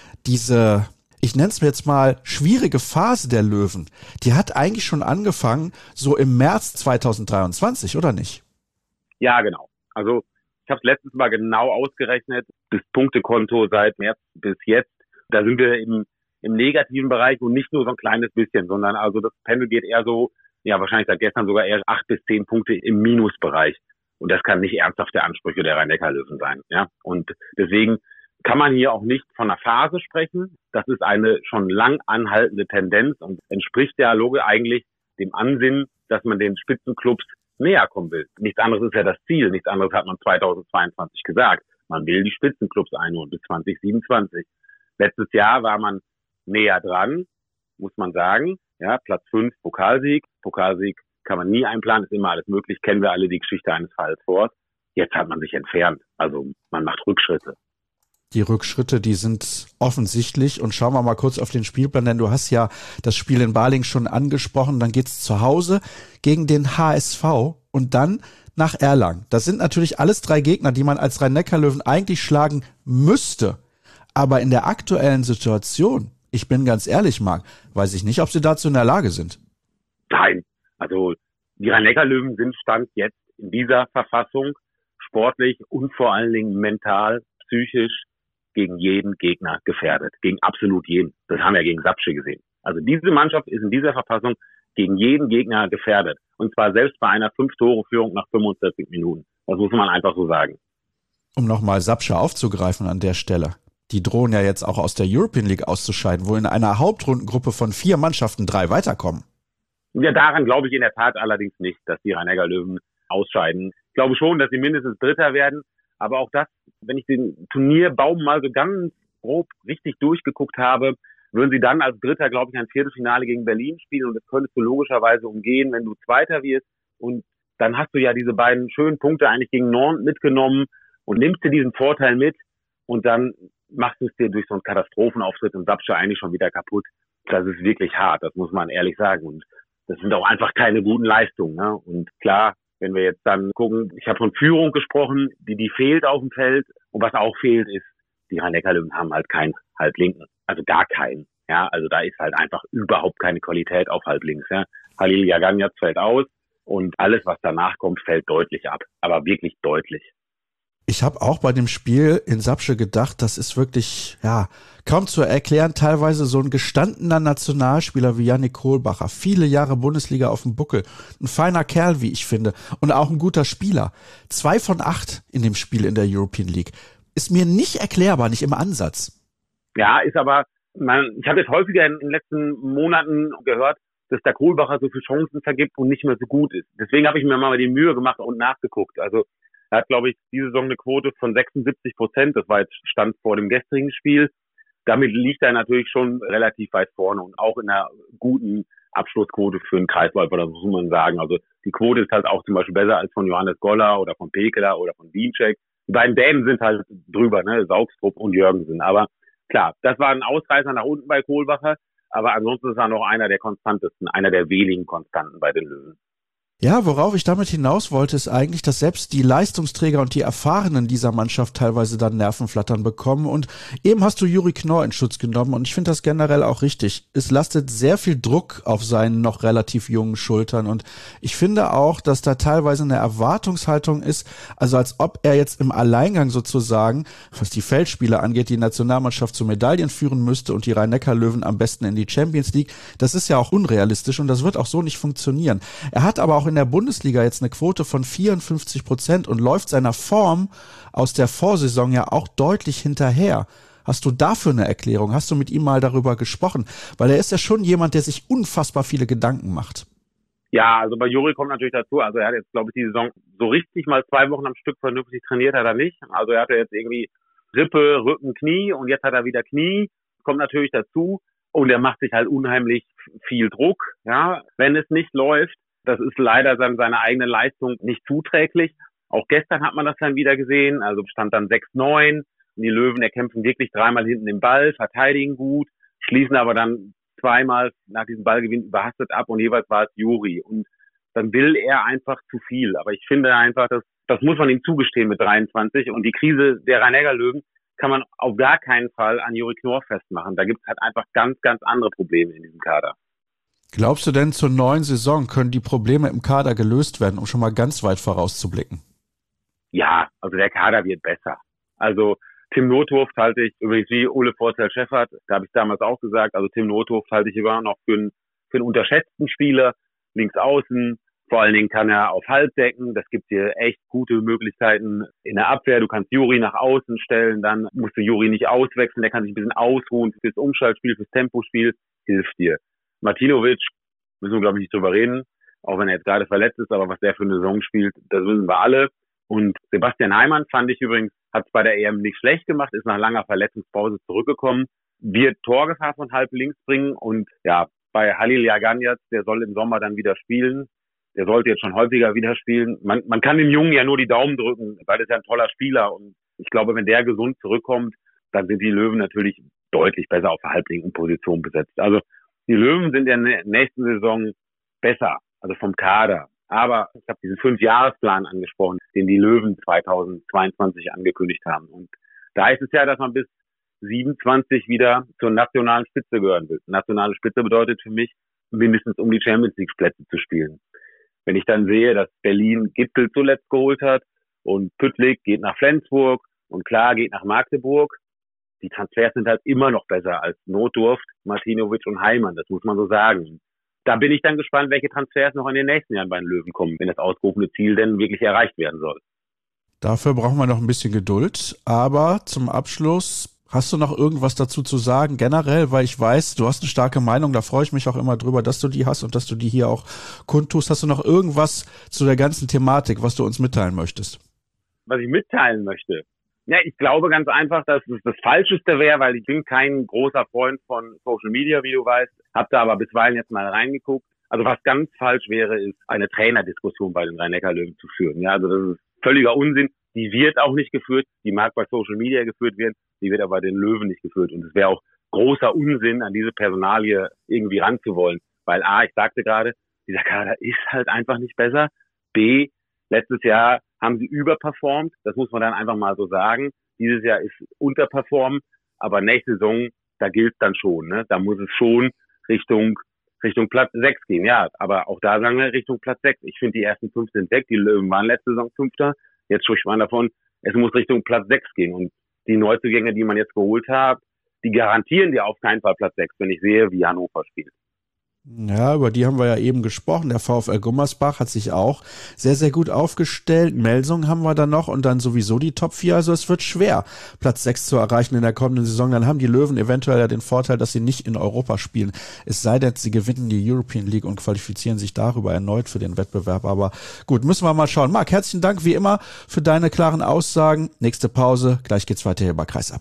diese, ich nenne es mir jetzt mal, schwierige Phase der Löwen, die hat eigentlich schon angefangen, so im März zweitausenddreiundzwanzig, oder nicht? Ja, genau. Also ich habe es letztens mal genau ausgerechnet, das Punktekonto seit März bis jetzt, da sind wir im, im negativen Bereich und nicht nur so ein kleines bisschen, sondern also das Pendel geht eher so, ja wahrscheinlich seit gestern sogar eher acht bis zehn Punkte im Minusbereich. Und das kann nicht ernsthaft der Ansprüche der Rhein-Neckar-Löwen sein. Ja? Und deswegen kann man hier auch nicht von einer Phase sprechen. Das ist eine schon lang anhaltende Tendenz und entspricht der Logik eigentlich dem Ansinnen, dass man den Spitzenclubs näher kommen will. Nichts anderes ist ja das Ziel. Nichts anderes hat man zweitausendzweiundzwanzig gesagt. Man will die Spitzenclubs einholen bis zwanzig siebenundzwanzig. Letztes Jahr war man näher dran, muss man sagen. Ja, Platz fünf, Pokalsieg. Pokalsieg kann man nie einplanen, ist immer alles möglich. Kennen wir alle die Geschichte eines Falls vor. Jetzt hat man sich entfernt. Also man macht Rückschritte. Die Rückschritte, die sind offensichtlich. Und schauen wir mal kurz auf den Spielplan, denn du hast ja das Spiel in Balingen schon angesprochen. Dann geht's zu Hause gegen den H S V und dann nach Erlangen. Das sind natürlich alles drei Gegner, die man als Rhein-Neckar-Löwen eigentlich schlagen müsste. Aber in der aktuellen Situation, ich bin ganz ehrlich, Marc, weiß ich nicht, ob sie dazu in der Lage sind. Nein, also die Rhein-Neckar-Löwen sind Stand jetzt in dieser Verfassung sportlich und vor allen Dingen mental, psychisch gegen jeden Gegner gefährdet. Gegen absolut jeden. Das haben wir gegen Sapsche gesehen. Also diese Mannschaft ist in dieser Verfassung gegen jeden Gegner gefährdet. Und zwar selbst bei einer Fünf-Tore-Führung nach fünfundvierzig Minuten. Das muss man einfach so sagen. Um nochmal Sapsche aufzugreifen an der Stelle. Die drohen ja jetzt auch aus der European League auszuscheiden, wo in einer Hauptrundengruppe von vier Mannschaften drei weiterkommen. Ja, daran glaube ich in der Tat allerdings nicht, dass die Rhein-Neckar-Löwen ausscheiden. Ich glaube schon, dass sie mindestens Dritter werden. Aber auch das, wenn ich den Turnierbaum mal so ganz grob richtig durchgeguckt habe, würden sie dann als Dritter, glaube ich, ein Viertelfinale gegen Berlin spielen. Und das könntest du logischerweise umgehen, wenn du Zweiter wirst. Und dann hast du ja diese beiden schönen Punkte eigentlich gegen Nantes mitgenommen und nimmst dir diesen Vorteil mit. Und dann machst du es dir durch so einen Katastrophenauftritt in Sapsche eigentlich schon wieder kaputt. Das ist wirklich hart, das muss man ehrlich sagen. Und das sind auch einfach keine guten Leistungen. Ne? Und klar, wenn wir jetzt dann gucken, ich habe von Führung gesprochen, die die fehlt auf dem Feld. Und was auch fehlt, ist, die Rhein-Neckar-Löwen haben halt keinen Halblinken. Also gar keinen. Ja, also da ist halt einfach überhaupt keine Qualität auf Halblinks. Ja. Halil Jaganjac fällt aus und alles, was danach kommt, fällt deutlich ab. Aber wirklich deutlich. Ich habe auch bei dem Spiel in Sapsche gedacht, das ist wirklich, ja, kaum zu erklären, teilweise so ein gestandener Nationalspieler wie Yannick Kohlbacher, viele Jahre Bundesliga auf dem Buckel, ein feiner Kerl, wie ich finde, und auch ein guter Spieler. Zwei von acht in dem Spiel in der European League. Ist mir nicht erklärbar, nicht im Ansatz. Ja, ist aber, man, ich habe jetzt häufiger in den letzten Monaten gehört, dass der Kohlbacher so viele Chancen vergibt und nicht mehr so gut ist. Deswegen habe ich mir mal die Mühe gemacht und nachgeguckt. Also er hat, glaube ich, diese Saison eine Quote von sechsundsiebzig Prozent. Das war jetzt Stand vor dem gestrigen Spiel. Damit liegt er natürlich schon relativ weit vorne und auch in einer guten Abschlussquote für einen Kreisläufer, das muss man sagen. Also die Quote ist halt auch zum Beispiel besser als von Johannes Goller oder von Pekeler oder von Dienczek. Die beiden Dänen sind halt drüber, ne, Saugstrup und Jürgensen. Aber klar, das war ein Ausreißer nach unten bei Kohlbacher. Aber ansonsten ist er noch einer der konstantesten, einer der wenigen Konstanten bei den Löwen. Ja, worauf ich damit hinaus wollte, ist eigentlich, dass selbst die Leistungsträger und die Erfahrenen dieser Mannschaft teilweise dann Nervenflattern bekommen. Und eben hast du Juri Knorr in Schutz genommen und ich finde das generell auch richtig. Es lastet sehr viel Druck auf seinen noch relativ jungen Schultern und ich finde auch, dass da teilweise eine Erwartungshaltung ist, also als ob er jetzt im Alleingang sozusagen, was die Feldspiele angeht, die Nationalmannschaft zu Medaillen führen müsste und die Rhein-Neckar-Löwen am besten in die Champions League. Das ist ja auch unrealistisch und das wird auch so nicht funktionieren. Er hat aber auch in der Bundesliga jetzt eine Quote von vierundfünfzig Prozent und läuft seiner Form aus der Vorsaison ja auch deutlich hinterher. Hast du dafür eine Erklärung? Hast du mit ihm mal darüber gesprochen? Weil er ist ja schon jemand, der sich unfassbar viele Gedanken macht. Ja, also bei Juri kommt natürlich dazu, also er hat jetzt, glaube ich, die Saison so richtig mal zwei Wochen am Stück vernünftig trainiert hat er nicht. Also er hatte jetzt irgendwie Rippe, Rücken, Knie und jetzt hat er wieder Knie. Kommt natürlich dazu und er macht sich halt unheimlich viel Druck, ja, wenn es nicht läuft. Das ist leider seine eigene Leistung nicht zuträglich. Auch gestern hat man das dann wieder gesehen. Also stand dann sechs neun. Die Löwen erkämpfen wirklich dreimal hinten den Ball, verteidigen gut, schließen aber dann zweimal nach diesem Ballgewinn überhastet ab und jeweils war es Juri. Und dann will er einfach zu viel. Aber ich finde einfach, das, das muss man ihm zugestehen mit dreiundzwanzig. Und die Krise der Rhein-Neckar-Löwen kann man auf gar keinen Fall an Juri Knorr festmachen. Da gibt es halt einfach ganz, ganz andere Probleme in diesem Kader. Glaubst du denn, zur neuen Saison können die Probleme im Kader gelöst werden, um schon mal ganz weit vorauszublicken? Ja, also der Kader wird besser. Also Tim Notdurft halte ich, übrigens wie Ole Vorzell-Scheffert, da habe ich damals auch gesagt, also Tim Notdurft halte ich immer noch für einen, für einen unterschätzten Spieler, links außen. Vor allen Dingen kann er auf Halt decken. Das gibt dir echt gute Möglichkeiten in der Abwehr. Du kannst Juri nach außen stellen, dann musst du Juri nicht auswechseln. Der kann sich ein bisschen ausruhen fürs Umschaltspiel, fürs Tempospiel. Hilft dir. Martinovic, müssen wir glaube ich nicht drüber reden, auch wenn er jetzt gerade verletzt ist, aber was der für eine Saison spielt, das wissen wir alle. Und Sebastian Heimann fand ich übrigens, hat es bei der E M nicht schlecht gemacht, ist nach langer Verletzungspause zurückgekommen, wird Torgefahr von halb links bringen und ja, bei Halil Yaganjaz, der soll im Sommer dann wieder spielen. Der sollte jetzt schon häufiger wieder spielen. Man, man kann dem Jungen ja nur die Daumen drücken, weil er ist ja ein toller Spieler und ich glaube, wenn der gesund zurückkommt, dann sind die Löwen natürlich deutlich besser auf der halblinken Position besetzt. Also die Löwen sind in der nächsten Saison besser, also vom Kader. Aber ich habe diesen Fünfjahresplan angesprochen, den die Löwen zweitausendzweiundzwanzig angekündigt haben. Und da ist es ja, dass man bis siebenundzwanzig wieder zur nationalen Spitze gehören will. Nationale Spitze bedeutet für mich, mindestens um die Champions League Plätze zu spielen. Wenn ich dann sehe, dass Berlin Gipfel zuletzt geholt hat und Püttlik geht nach Flensburg und Klar geht nach Magdeburg, die Transfers sind halt immer noch besser als Notdurft, Martinovic und Heimann, das muss man so sagen. Da bin ich dann gespannt, welche Transfers noch in den nächsten Jahren bei den Löwen kommen, wenn das ausgerufene Ziel denn wirklich erreicht werden soll. Dafür brauchen wir noch ein bisschen Geduld, aber zum Abschluss, hast du noch irgendwas dazu zu sagen, generell, weil ich weiß, du hast eine starke Meinung, da freue ich mich auch immer drüber, dass du die hast und dass du die hier auch kundtust. Hast du noch irgendwas zu der ganzen Thematik, was du uns mitteilen möchtest? Was ich mitteilen möchte? Ja, ich glaube ganz einfach, dass es das Falscheste wäre, weil ich bin kein großer Freund von Social Media, wie du weißt, hab da aber bisweilen jetzt mal reingeguckt. Also was ganz falsch wäre, ist eine Trainerdiskussion bei den Rhein-Neckar-Löwen zu führen. Ja, also das ist völliger Unsinn. Die wird auch nicht geführt, die mag bei Social Media geführt werden, die wird aber bei den Löwen nicht geführt. Und es wäre auch großer Unsinn, an diese Personalie irgendwie ranzuwollen. Weil A, ich sagte gerade, dieser Kader ist halt einfach nicht besser. B, letztes Jahr haben sie überperformt, das muss man dann einfach mal so sagen. Dieses Jahr ist unterperformt, aber nächste Saison, da gilt es dann schon. Ne? Da muss es schon Richtung Richtung Platz sechs gehen. Ja, aber auch da sagen wir Richtung Platz sechs. Ich finde, die ersten fünf sind weg, die Löwen waren letzte Saison Fünfter. Jetzt spricht man davon, es muss Richtung Platz sechs gehen. Und die Neuzugänge, die man jetzt geholt hat, die garantieren dir auf keinen Fall Platz sechs, wenn ich sehe, wie Hannover spielt. Ja, über die haben wir ja eben gesprochen. Der VfL Gummersbach hat sich auch sehr, sehr gut aufgestellt. Melsung haben wir dann noch und dann sowieso die Top vier. Also es wird schwer, Platz sechs zu erreichen in der kommenden Saison. Dann haben die Löwen eventuell ja den Vorteil, dass sie nicht in Europa spielen. Es sei denn, sie gewinnen die European League und qualifizieren sich darüber erneut für den Wettbewerb. Aber gut, müssen wir mal schauen. Marc, herzlichen Dank wie immer für deine klaren Aussagen. Nächste Pause. Gleich geht's weiter hier bei Kreisab.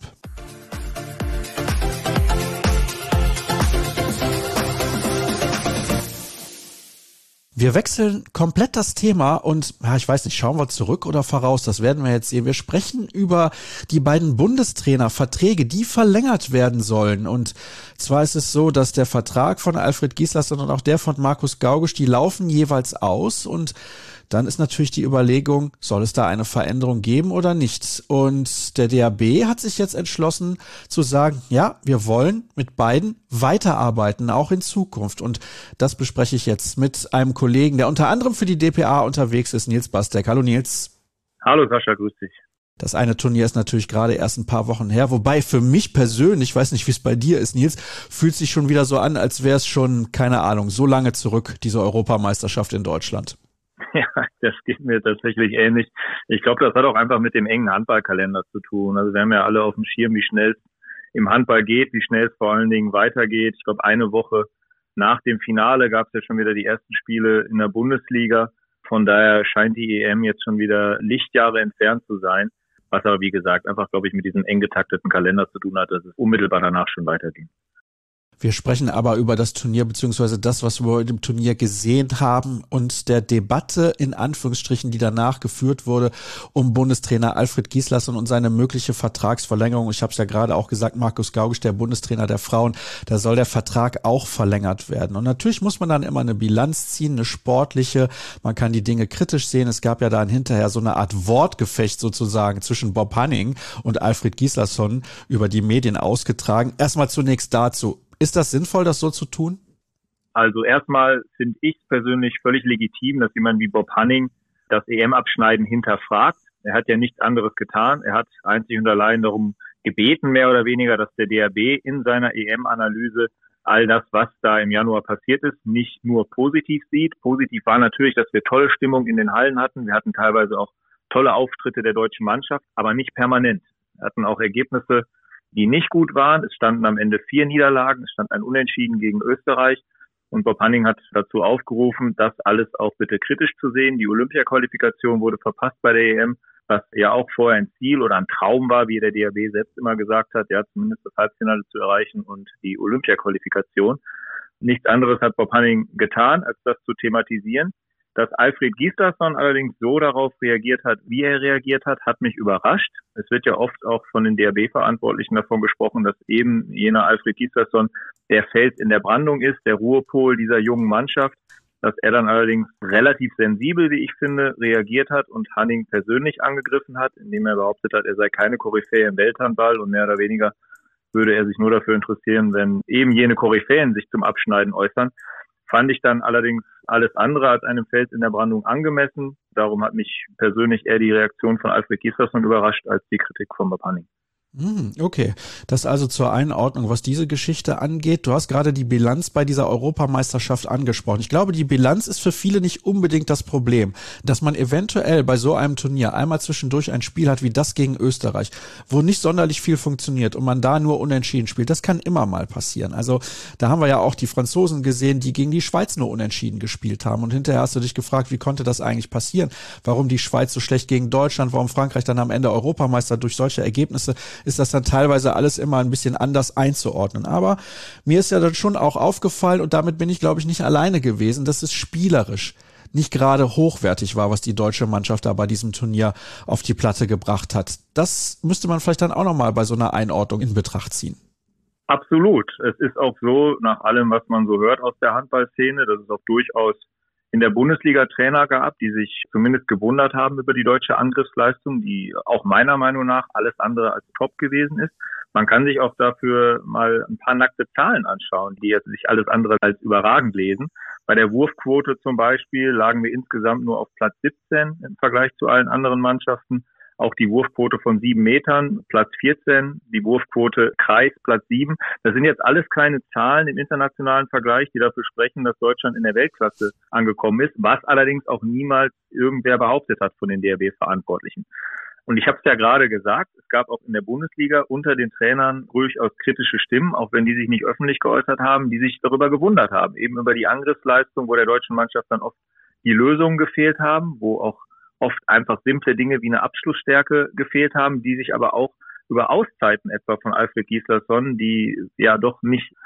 Wir wechseln komplett das Thema und ja, ich weiß nicht, schauen wir zurück oder voraus, das werden wir jetzt sehen. Wir sprechen über die beiden Bundestrainer-Verträge, die verlängert werden sollen. Und zwar ist es so, dass der Vertrag von Alfred Gislason und auch der von Markus Gaugisch, die laufen jeweils aus und dann ist natürlich die Überlegung, soll es da eine Veränderung geben oder nicht? Und der D H B hat sich jetzt entschlossen zu sagen, ja, wir wollen mit beiden weiterarbeiten, auch in Zukunft. Und das bespreche ich jetzt mit einem Kollegen, der unter anderem für die D P A unterwegs ist, Nils Bastek. Hallo Nils. Hallo Sascha, grüß dich. Das eine Turnier ist natürlich gerade erst ein paar Wochen her, wobei für mich persönlich, ich weiß nicht, wie es bei dir ist, Nils, fühlt sich schon wieder so an, als wäre es schon, keine Ahnung, so lange zurück, diese Europameisterschaft in Deutschland. Ja, das geht mir tatsächlich ähnlich. Ich glaube, das hat auch einfach mit dem engen Handballkalender zu tun. Also wir haben ja alle auf dem Schirm, wie schnell es im Handball geht, wie schnell es vor allen Dingen weitergeht. Ich glaube, eine Woche nach dem Finale gab es ja schon wieder die ersten Spiele in der Bundesliga. Von daher scheint die E M jetzt schon wieder Lichtjahre entfernt zu sein. Was aber, wie gesagt, einfach, glaube ich, mit diesem eng getakteten Kalender zu tun hat, dass es unmittelbar danach schon weiterging. Wir sprechen aber über das Turnier beziehungsweise das, was wir im Turnier gesehen haben und der Debatte in Anführungsstrichen, die danach geführt wurde, um Bundestrainer Alfred Gislason und seine mögliche Vertragsverlängerung. Ich habe es ja gerade auch gesagt, Markus Gaugisch, der Bundestrainer der Frauen, da soll der Vertrag auch verlängert werden. Und natürlich muss man dann immer eine Bilanz ziehen, eine sportliche. Man kann die Dinge kritisch sehen. Es gab ja dann hinterher so eine Art Wortgefecht sozusagen zwischen Bob Hanning und Alfred Gislason über die Medien ausgetragen. Erstmal zunächst dazu. Ist das sinnvoll, das so zu tun? Also erstmal finde ich es persönlich völlig legitim, dass jemand wie Bob Hanning das E M-Abschneiden hinterfragt. Er hat ja nichts anderes getan. Er hat einzig und allein darum gebeten, mehr oder weniger, dass der D H B in seiner E M-Analyse all das, was da im Januar passiert ist, nicht nur positiv sieht. Positiv war natürlich, dass wir tolle Stimmung in den Hallen hatten. Wir hatten teilweise auch tolle Auftritte der deutschen Mannschaft, aber nicht permanent. Wir hatten auch Ergebnisse, die nicht gut waren. Es standen am Ende vier Niederlagen. Es stand ein Unentschieden gegen Österreich. Und Bob Hanning hat dazu aufgerufen, das alles auch bitte kritisch zu sehen. Die Olympiaqualifikation wurde verpasst bei der E M, was ja auch vorher ein Ziel oder ein Traum war, wie der D H B selbst immer gesagt hat, ja, zumindest das Halbfinale zu erreichen und die Olympiaqualifikation. Nichts anderes hat Bob Hanning getan, als das zu thematisieren. Dass Alfred Gislason allerdings so darauf reagiert hat, wie er reagiert hat, hat mich überrascht. Es wird ja oft auch von den D H B-Verantwortlichen davon gesprochen, dass eben jener Alfred Gislason der Fels in der Brandung ist, der Ruhepol dieser jungen Mannschaft. Dass er dann allerdings relativ sensibel, wie ich finde, reagiert hat und Hanning persönlich angegriffen hat, indem er behauptet hat, er sei keine Koryphäe im Welthandball und mehr oder weniger würde er sich nur dafür interessieren, wenn eben jene Koryphäen sich zum Abschneiden äußern. Fand ich dann allerdings alles andere als einem Fels in der Brandung angemessen. Darum hat mich persönlich eher die Reaktion von Alfred Gislason überrascht als die Kritik von Bob Hanning. Okay, das also zur Einordnung, was diese Geschichte angeht. Du hast gerade die Bilanz bei dieser Europameisterschaft angesprochen. Ich glaube, die Bilanz ist für viele nicht unbedingt das Problem, dass man eventuell bei so einem Turnier einmal zwischendurch ein Spiel hat wie das gegen Österreich, wo nicht sonderlich viel funktioniert und man da nur unentschieden spielt. Das kann immer mal passieren. Also da haben wir ja auch die Franzosen gesehen, die gegen die Schweiz nur unentschieden gespielt haben und hinterher hast du dich gefragt, wie konnte das eigentlich passieren? Warum die Schweiz so schlecht gegen Deutschland, warum Frankreich dann am Ende Europameister durch solche Ergebnisse, ist das dann teilweise alles immer ein bisschen anders einzuordnen. Aber mir ist ja dann schon auch aufgefallen und damit bin ich, glaube ich, nicht alleine gewesen, dass es spielerisch nicht gerade hochwertig war, was die deutsche Mannschaft da bei diesem Turnier auf die Platte gebracht hat. Das müsste man vielleicht dann auch nochmal bei so einer Einordnung in Betracht ziehen. Absolut. Es ist auch so, nach allem, was man so hört aus der Handballszene, dass es auch durchaus in der Bundesliga Trainer gab, die sich zumindest gewundert haben über die deutsche Angriffsleistung, die auch meiner Meinung nach alles andere als top gewesen ist. Man kann sich auch dafür mal ein paar nackte Zahlen anschauen, die jetzt sich alles andere als überragend lesen. Bei der Wurfquote zum Beispiel lagen wir insgesamt nur auf Platz siebzehn im Vergleich zu allen anderen Mannschaften. Auch die Wurfquote von sieben Metern, Platz vierzehn, die Wurfquote Kreis, Platz sieben. Das sind jetzt alles keine Zahlen im internationalen Vergleich, die dafür sprechen, dass Deutschland in der Weltklasse angekommen ist, was allerdings auch niemals irgendwer behauptet hat von den D H B-Verantwortlichen. Und ich habe es ja gerade gesagt, es gab auch in der Bundesliga unter den Trainern durchaus kritische Stimmen, auch wenn die sich nicht öffentlich geäußert haben, die sich darüber gewundert haben, eben über die Angriffsleistung, wo der deutschen Mannschaft dann oft die Lösungen gefehlt haben, wo auch oft einfach simple Dinge wie eine Abschlussstärke gefehlt haben, die sich aber auch über Auszeiten etwa von Alfred Gislason, die ja doch nicht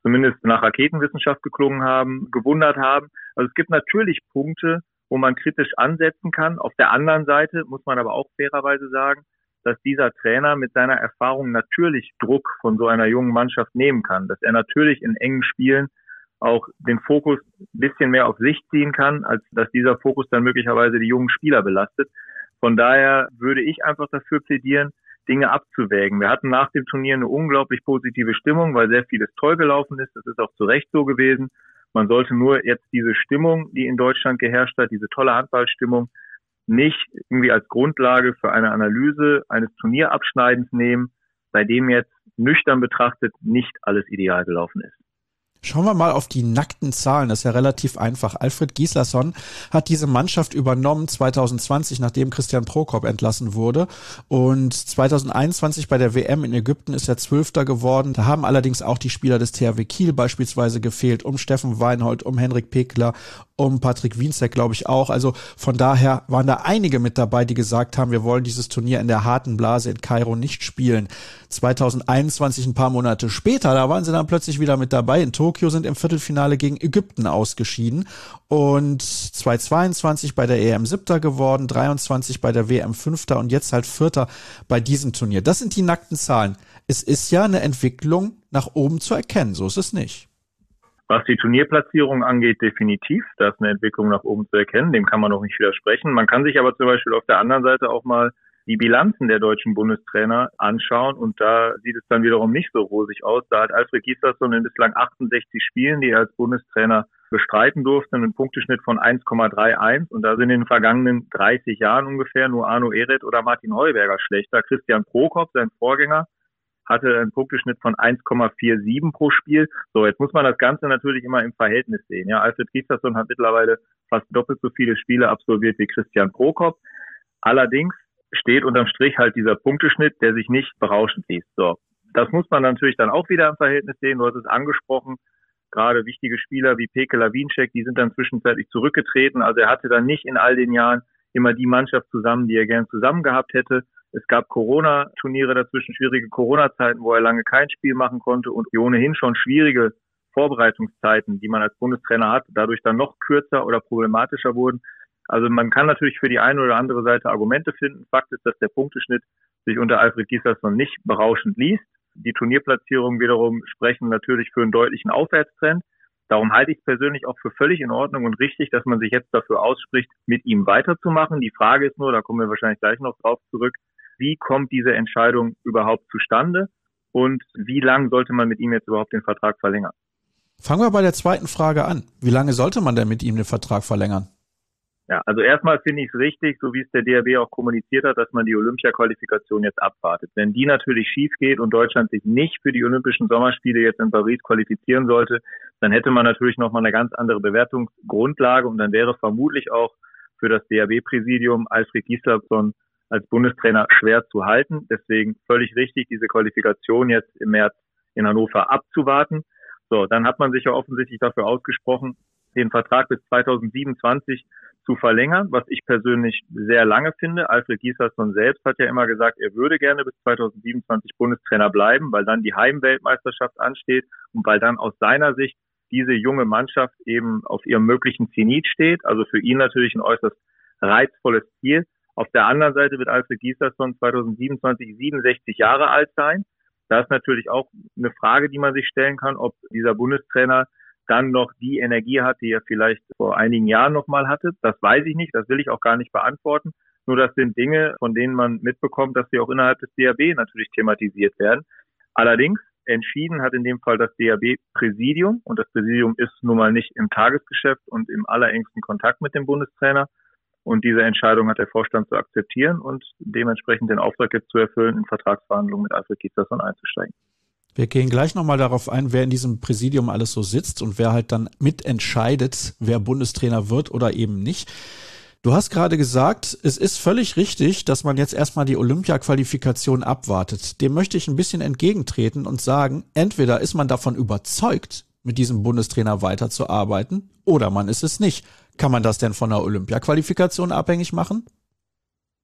zumindest nach Raketenwissenschaft geklungen haben, gewundert haben. Also es gibt natürlich Punkte, wo man kritisch ansetzen kann. Auf der anderen Seite muss man aber auch fairerweise sagen, dass dieser Trainer mit seiner Erfahrung natürlich Druck von so einer jungen Mannschaft nehmen kann, dass er natürlich in engen Spielen auch den Fokus ein bisschen mehr auf sich ziehen kann, als dass dieser Fokus dann möglicherweise die jungen Spieler belastet. Von daher würde ich einfach dafür plädieren, Dinge abzuwägen. Wir hatten nach dem Turnier eine unglaublich positive Stimmung, weil sehr vieles toll gelaufen ist. Das ist auch zu Recht so gewesen. Man sollte nur jetzt diese Stimmung, die in Deutschland geherrscht hat, diese tolle Handballstimmung, nicht irgendwie als Grundlage für eine Analyse eines Turnierabschneidens nehmen, bei dem jetzt nüchtern betrachtet nicht alles ideal gelaufen ist. Schauen wir mal auf die nackten Zahlen, das ist ja relativ einfach. Alfred Gislason hat diese Mannschaft übernommen zwanzig zwanzig, nachdem Christian Prokop entlassen wurde. Und zwanzig einundzwanzig bei der W M in Ägypten ist er Zwölfter geworden. Da haben allerdings auch die Spieler des T H W Kiel beispielsweise gefehlt, um Steffen Weinhold, um Henrik Pekler, um Patrick Wienzek, glaube ich auch. Also von daher waren da einige mit dabei, die gesagt haben, wir wollen dieses Turnier in der harten Blase in Kairo nicht spielen. zwanzig einundzwanzig, ein paar Monate später, da waren sie dann plötzlich wieder mit dabei. In Tokio sind im Viertelfinale gegen Ägypten ausgeschieden. Und zwanzig zweiundzwanzig bei der E M Siebter geworden, dreiundzwanzig bei der W M Fünfter und jetzt halt Vierter bei diesem Turnier. Das sind die nackten Zahlen. Es ist ja eine Entwicklung nach oben zu erkennen, so ist es nicht. Was die Turnierplatzierung angeht, definitiv. Da ist eine Entwicklung nach oben zu erkennen. Dem kann man noch nicht widersprechen. Man kann sich aber zum Beispiel auf der anderen Seite auch mal die Bilanzen der deutschen Bundestrainer anschauen. Und da sieht es dann wiederum nicht so rosig aus. Da hat Alfred Gislason in bislang achtundsechzig Spielen, die er als Bundestrainer bestreiten durfte, einen Punkteschnitt von eins Komma einunddreißig. Und da sind in den vergangenen dreißig Jahren ungefähr nur Arno Ehret oder Martin Heuberger schlechter. Christian Prokop, sein Vorgänger, hatte einen Punkteschnitt von eins Komma siebenundvierzig pro Spiel. So, jetzt muss man das Ganze natürlich immer im Verhältnis sehen. Ja, Alfred Gislason hat mittlerweile fast doppelt so viele Spiele absolviert wie Christian Prokop. Allerdings steht unterm Strich halt dieser Punkteschnitt, der sich nicht berauschend liest. So, das muss man natürlich dann auch wieder im Verhältnis sehen. Du hast es angesprochen, gerade wichtige Spieler wie Pekela Wienzek, die sind dann zwischenzeitlich zurückgetreten. Also er hatte dann nicht in all den Jahren immer die Mannschaft zusammen, die er gern zusammen gehabt hätte. Es gab Corona-Turniere dazwischen, schwierige Corona-Zeiten, wo er lange kein Spiel machen konnte und die ohnehin schon schwierige Vorbereitungszeiten, die man als Bundestrainer hat, dadurch dann noch kürzer oder problematischer wurden. Also man kann natürlich für die eine oder andere Seite Argumente finden. Fakt ist, dass der Punkteschnitt sich unter Alfred Gislason nicht berauschend liest. Die Turnierplatzierungen wiederum sprechen natürlich für einen deutlichen Aufwärtstrend. Darum halte ich es persönlich auch für völlig in Ordnung und richtig, dass man sich jetzt dafür ausspricht, mit ihm weiterzumachen. Die Frage ist nur, da kommen wir wahrscheinlich gleich noch drauf zurück, wie kommt diese Entscheidung überhaupt zustande und wie lang sollte man mit ihm jetzt überhaupt den Vertrag verlängern? Fangen wir bei der zweiten Frage an. Wie lange sollte man denn mit ihm den Vertrag verlängern? Ja, also erstmal finde ich es richtig, so wie es der D H B auch kommuniziert hat, dass man die Olympia-Qualifikation jetzt abwartet. Wenn die natürlich schief geht und Deutschland sich nicht für die Olympischen Sommerspiele jetzt in Paris qualifizieren sollte, dann hätte man natürlich nochmal eine ganz andere Bewertungsgrundlage und dann wäre vermutlich auch für das D H B-Präsidium Alfred Gislason als Bundestrainer schwer zu halten. Deswegen völlig richtig, diese Qualifikation jetzt im März in Hannover abzuwarten. So, dann hat man sich ja offensichtlich dafür ausgesprochen, den Vertrag bis zweitausendsiebenundzwanzig zu verlängern, was ich persönlich sehr lange finde. Alfred Gislason selbst hat ja immer gesagt, er würde gerne bis zweitausendsiebenundzwanzig Bundestrainer bleiben, weil dann die Heimweltmeisterschaft ansteht und weil dann aus seiner Sicht diese junge Mannschaft eben auf ihrem möglichen Zenit steht. Also für ihn natürlich ein äußerst reizvolles Ziel. Auf der anderen Seite wird Alfred Gislason zweitausendsiebenundzwanzig siebenundsechzig Jahre alt sein. Da ist natürlich auch eine Frage, die man sich stellen kann, ob dieser Bundestrainer dann noch die Energie hat, die er vielleicht vor einigen Jahren noch mal hatte. Das weiß ich nicht, das will ich auch gar nicht beantworten. Nur das sind Dinge, von denen man mitbekommt, dass sie auch innerhalb des D H B natürlich thematisiert werden. Allerdings entschieden hat in dem Fall das D H B-Präsidium und das Präsidium ist nun mal nicht im Tagesgeschäft und im allerengsten Kontakt mit dem Bundestrainer. Und diese Entscheidung hat der Vorstand zu akzeptieren und dementsprechend den Auftrag jetzt zu erfüllen, in Vertragsverhandlungen mit Alfred Gislason einzusteigen. Wir gehen gleich nochmal darauf ein, wer in diesem Präsidium alles so sitzt und wer halt dann mitentscheidet, wer Bundestrainer wird oder eben nicht. Du hast gerade gesagt, es ist völlig richtig, dass man jetzt erstmal die Olympia-Qualifikation abwartet. Dem möchte ich ein bisschen entgegentreten und sagen, entweder ist man davon überzeugt, mit diesem Bundestrainer weiterzuarbeiten, oder man ist es nicht. Kann man das denn von der Olympia-Qualifikation abhängig machen?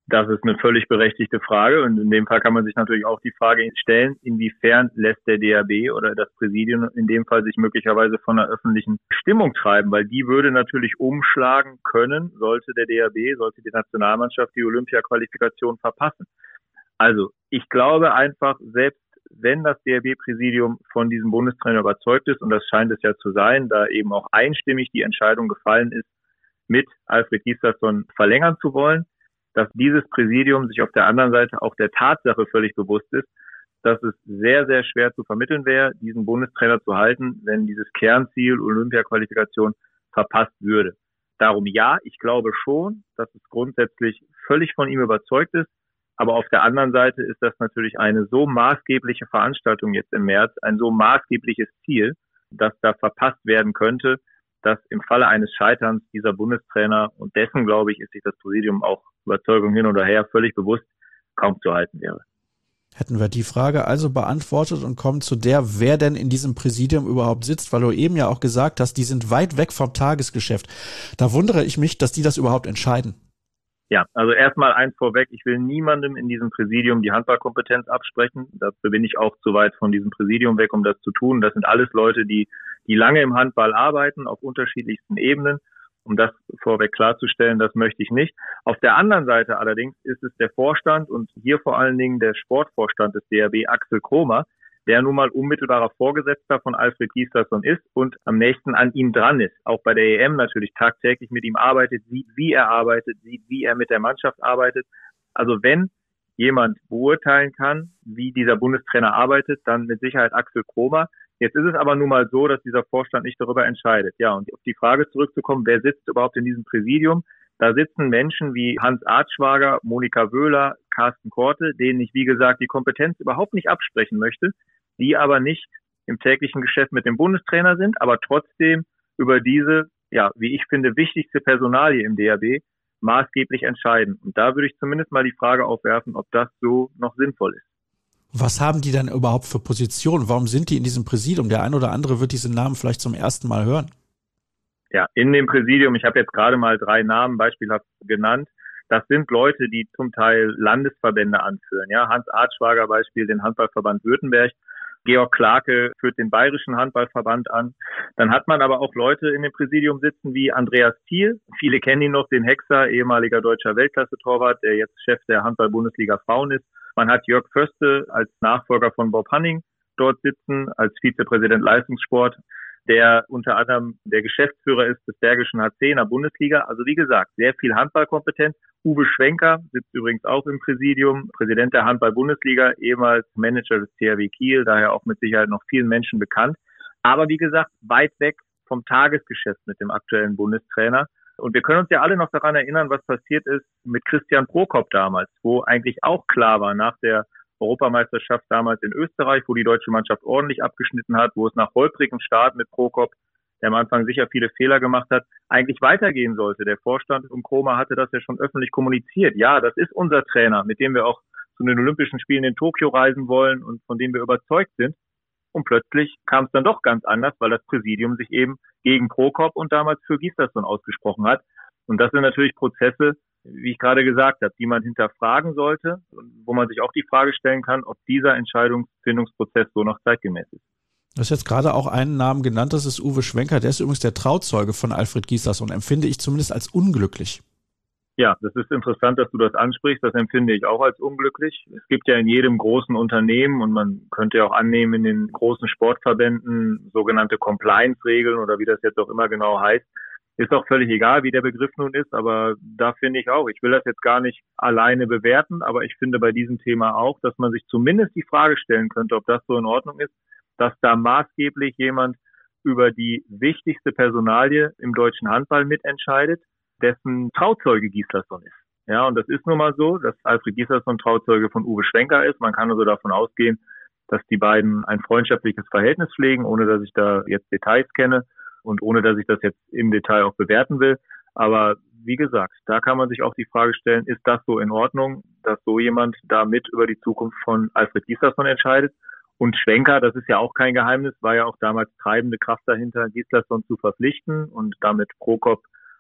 Das ist eine völlig berechtigte Frage und in dem Fall kann man sich natürlich auch die Frage stellen, inwiefern lässt der D H B oder das Präsidium in dem Fall sich möglicherweise von einer öffentlichen Stimmung treiben, weil die würde natürlich umschlagen können, sollte der D H B, sollte die Nationalmannschaft die Olympia-Qualifikation verpassen. Also ich glaube einfach, selbst wenn das D H B-Präsidium von diesem Bundestrainer überzeugt ist, und das scheint es ja zu sein, da eben auch einstimmig die Entscheidung gefallen ist, mit Alfred Gislason verlängern zu wollen, dass dieses Präsidium sich auf der anderen Seite auch der Tatsache völlig bewusst ist, dass es sehr, sehr schwer zu vermitteln wäre, diesen Bundestrainer zu halten, wenn dieses Kernziel Olympia-Qualifikation verpasst würde. Darum ja, ich glaube schon, dass es grundsätzlich völlig von ihm überzeugt ist, aber auf der anderen Seite ist das natürlich eine so maßgebliche Veranstaltung jetzt im März, ein so maßgebliches Ziel, dass da verpasst werden könnte, dass im Falle eines Scheiterns dieser Bundestrainer, und dessen, glaube ich, ist sich das Präsidium auch Überzeugung hin oder her völlig bewusst, kaum zu halten wäre. Hätten wir die Frage also beantwortet und kommen zu der, wer denn in diesem Präsidium überhaupt sitzt, weil du eben ja auch gesagt hast, die sind weit weg vom Tagesgeschäft. Da wundere ich mich, dass die das überhaupt entscheiden. Ja, also erstmal eins vorweg, ich will niemandem in diesem Präsidium die Handballkompetenz absprechen. Dafür bin ich auch zu weit von diesem Präsidium weg, um das zu tun. Das sind alles Leute, die, die lange im Handball arbeiten, auf unterschiedlichsten Ebenen. Um das vorweg klarzustellen, das möchte ich nicht. Auf der anderen Seite allerdings ist es der Vorstand und hier vor allen Dingen der Sportvorstand des D H B, Axel Kromer, der nun mal unmittelbarer Vorgesetzter von Alfred Gislason ist und am nächsten an ihm dran ist. Auch bei der E M natürlich tagtäglich mit ihm arbeitet, sieht, wie er arbeitet, sieht, wie er mit der Mannschaft arbeitet. Also wenn jemand beurteilen kann, wie dieser Bundestrainer arbeitet, dann mit Sicherheit Axel Kromer. Jetzt ist es aber nun mal so, dass dieser Vorstand nicht darüber entscheidet. Ja, und auf die Frage zurückzukommen, wer sitzt überhaupt in diesem Präsidium? Da sitzen Menschen wie Hans Artschwager, Monika Wöhler, Carsten Korte, denen ich, wie gesagt, die Kompetenz überhaupt nicht absprechen möchte, die aber nicht im täglichen Geschäft mit dem Bundestrainer sind, aber trotzdem über diese, ja, wie ich finde, wichtigste Personalie im D H B maßgeblich entscheiden. Und da würde ich zumindest mal die Frage aufwerfen, ob das so noch sinnvoll ist. Was haben die denn überhaupt für Positionen? Warum sind die in diesem Präsidium? Der ein oder andere wird diese Namen vielleicht zum ersten Mal hören. Ja, in dem Präsidium, ich habe jetzt gerade mal drei Namen beispielhaft genannt. Das sind Leute, die zum Teil Landesverbände anführen. Ja, Hans Artschwager Beispiel, den Handballverband Württemberg. Georg Clarke führt den Bayerischen Handballverband an. Dann hat man aber auch Leute in dem Präsidium sitzen wie Andreas Thiel. Viele kennen ihn noch, den Hexer, ehemaliger deutscher Weltklasse-Torwart, der jetzt Chef der Handball-Bundesliga Frauen ist. Man hat Jörg Förste als Nachfolger von Bob Hanning dort sitzen, als Vizepräsident Leistungssport, der unter anderem der Geschäftsführer ist des Bergischen H C in der Bundesliga. Also wie gesagt, sehr viel Handballkompetenz. Uwe Schwenker sitzt übrigens auch im Präsidium, Präsident der Handball-Bundesliga, ehemals Manager des T H W Kiel, daher auch mit Sicherheit noch vielen Menschen bekannt. Aber wie gesagt, weit weg vom Tagesgeschäft mit dem aktuellen Bundestrainer. Und wir können uns ja alle noch daran erinnern, was passiert ist mit Christian Prokop damals, wo eigentlich auch klar war, nach der Europameisterschaft damals in Österreich, wo die deutsche Mannschaft ordentlich abgeschnitten hat, wo es nach holprigem Start mit Prokop, der am Anfang sicher viele Fehler gemacht hat, eigentlich weitergehen sollte. Der Vorstand um Kromer hatte das ja schon öffentlich kommuniziert. Ja, das ist unser Trainer, mit dem wir auch zu den Olympischen Spielen in Tokio reisen wollen und von dem wir überzeugt sind. Und plötzlich kam es dann doch ganz anders, weil das Präsidium sich eben gegen Prokop und damals für Gislason ausgesprochen hat. Und das sind natürlich Prozesse, wie ich gerade gesagt habe, die man hinterfragen sollte, wo man sich auch die Frage stellen kann, ob dieser Entscheidungsfindungsprozess so noch zeitgemäß ist. Du hast jetzt gerade auch einen Namen genannt, das ist Uwe Schwenker, der ist übrigens der Trauzeuge von Alfred Gislason, empfinde ich zumindest als unglücklich. Ja, das ist interessant, dass du das ansprichst, das empfinde ich auch als unglücklich. Es gibt ja in jedem großen Unternehmen und man könnte ja auch annehmen, in den großen Sportverbänden sogenannte Compliance-Regeln oder wie das jetzt auch immer genau heißt. Ist auch völlig egal, wie der Begriff nun ist, aber da finde ich auch, ich will das jetzt gar nicht alleine bewerten, aber ich finde bei diesem Thema auch, dass man sich zumindest die Frage stellen könnte, ob das so in Ordnung ist, dass da maßgeblich jemand über die wichtigste Personalie im deutschen Handball mitentscheidet, dessen Trauzeuge Gislason ist. Ja, und das ist nun mal so, dass Alfred Gislason Trauzeuge von Uwe Schwenker ist. Man kann also davon ausgehen, dass die beiden ein freundschaftliches Verhältnis pflegen, ohne dass ich da jetzt Details kenne und ohne dass ich das jetzt im Detail auch bewerten will. Aber wie gesagt, da kann man sich auch die Frage stellen, ist das so in Ordnung, dass so jemand da mit über die Zukunft von Alfred Gislason entscheidet? Und Schwenker, das ist ja auch kein Geheimnis, war ja auch damals treibende Kraft dahinter, Gislason zu verpflichten und damit Prokop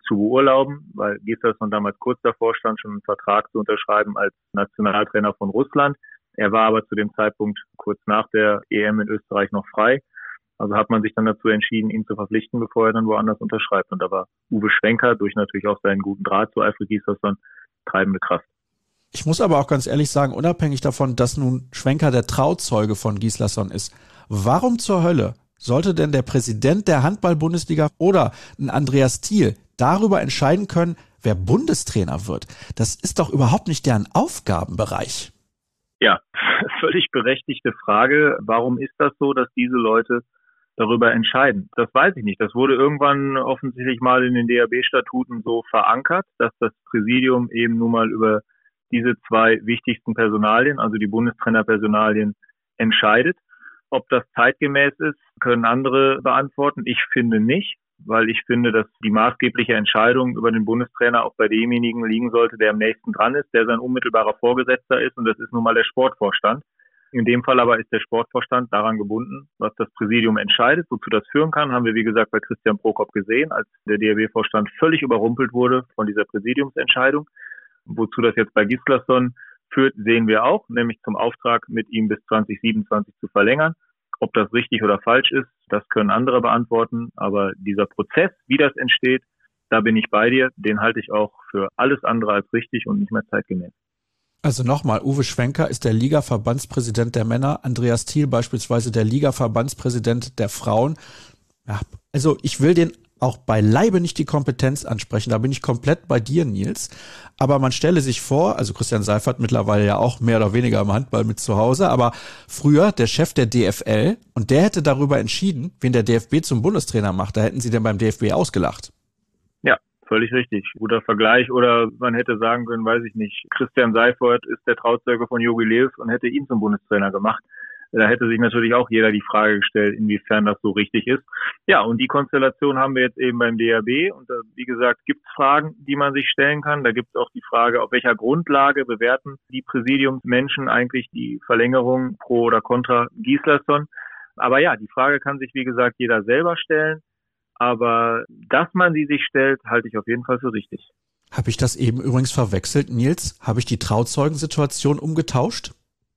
zu beurlauben, weil Gislason damals kurz davor stand, schon einen Vertrag zu unterschreiben als Nationaltrainer von Russland. Er war aber zu dem Zeitpunkt kurz nach der E M in Österreich noch frei. Also hat man sich dann dazu entschieden, ihn zu verpflichten, bevor er dann woanders unterschreibt. Und da war Uwe Schwenker durch natürlich auch seinen guten Draht zu Alfred Gislason treibende Kraft. Ich muss aber auch ganz ehrlich sagen, unabhängig davon, dass nun Schwenker der Trauzeuge von Gislason ist, warum zur Hölle sollte denn der Präsident der Handball-Bundesliga oder ein Andreas Thiel darüber entscheiden können, wer Bundestrainer wird? Das ist doch überhaupt nicht deren Aufgabenbereich. Ja, völlig berechtigte Frage. Warum ist das so, dass diese Leute darüber entscheiden? Das weiß ich nicht. Das wurde irgendwann offensichtlich mal in den D H B-Statuten so verankert, dass das Präsidium eben nun mal über diese zwei wichtigsten Personalien, also die Bundestrainerpersonalien, entscheidet. Ob das zeitgemäß ist, können andere beantworten. Ich finde nicht, weil ich finde, dass die maßgebliche Entscheidung über den Bundestrainer auch bei demjenigen liegen sollte, der am nächsten dran ist, der sein unmittelbarer Vorgesetzter ist, und das ist nun mal der Sportvorstand. In dem Fall aber ist der Sportvorstand daran gebunden, was das Präsidium entscheidet. Wozu das führen kann, haben wir wie gesagt bei Christian Prokop gesehen, als der D H B-Vorstand völlig überrumpelt wurde von dieser Präsidiumsentscheidung. Wozu das jetzt bei Gislason führt, sehen wir auch, nämlich zum Auftrag, mit ihm bis zwanzig siebenundzwanzig zu verlängern. Ob das richtig oder falsch ist, das können andere beantworten. Aber dieser Prozess, wie das entsteht, da bin ich bei dir. Den halte ich auch für alles andere als richtig und nicht mehr zeitgemäß. Also nochmal, Uwe Schwenker ist der Liga-Verbandspräsident der Männer, Andreas Thiel beispielsweise der Liga-Verbandspräsident der Frauen. Ja, also ich will den auch beileibe nicht die Kompetenz ansprechen, da bin ich komplett bei dir, Nils. Aber man stelle sich vor, also Christian Seifert mittlerweile ja auch mehr oder weniger im Handball mit zu Hause, aber früher der Chef der D F L, und der hätte darüber entschieden, wen der D F B zum Bundestrainer macht. Da hätten sie denn beim D F B ausgelacht. Ja, völlig richtig. Guter Vergleich. Oder man hätte sagen können, weiß ich nicht, Christian Seifert ist der Trauzeuge von Jogi Löw und hätte ihn zum Bundestrainer gemacht. Da hätte sich natürlich auch jeder die Frage gestellt, inwiefern das so richtig ist. Ja, und die Konstellation haben wir jetzt eben beim D H B. Und da, wie gesagt, gibt es Fragen, die man sich stellen kann. Da gibt es auch die Frage, auf welcher Grundlage bewerten die Präsidiumsmenschen eigentlich die Verlängerung pro oder contra Gislason. Aber ja, die Frage kann sich, wie gesagt, jeder selber stellen. Aber dass man sie sich stellt, halte ich auf jeden Fall für richtig. Habe ich das eben übrigens verwechselt, Nils? Habe ich die Trauzeugensituation umgetauscht?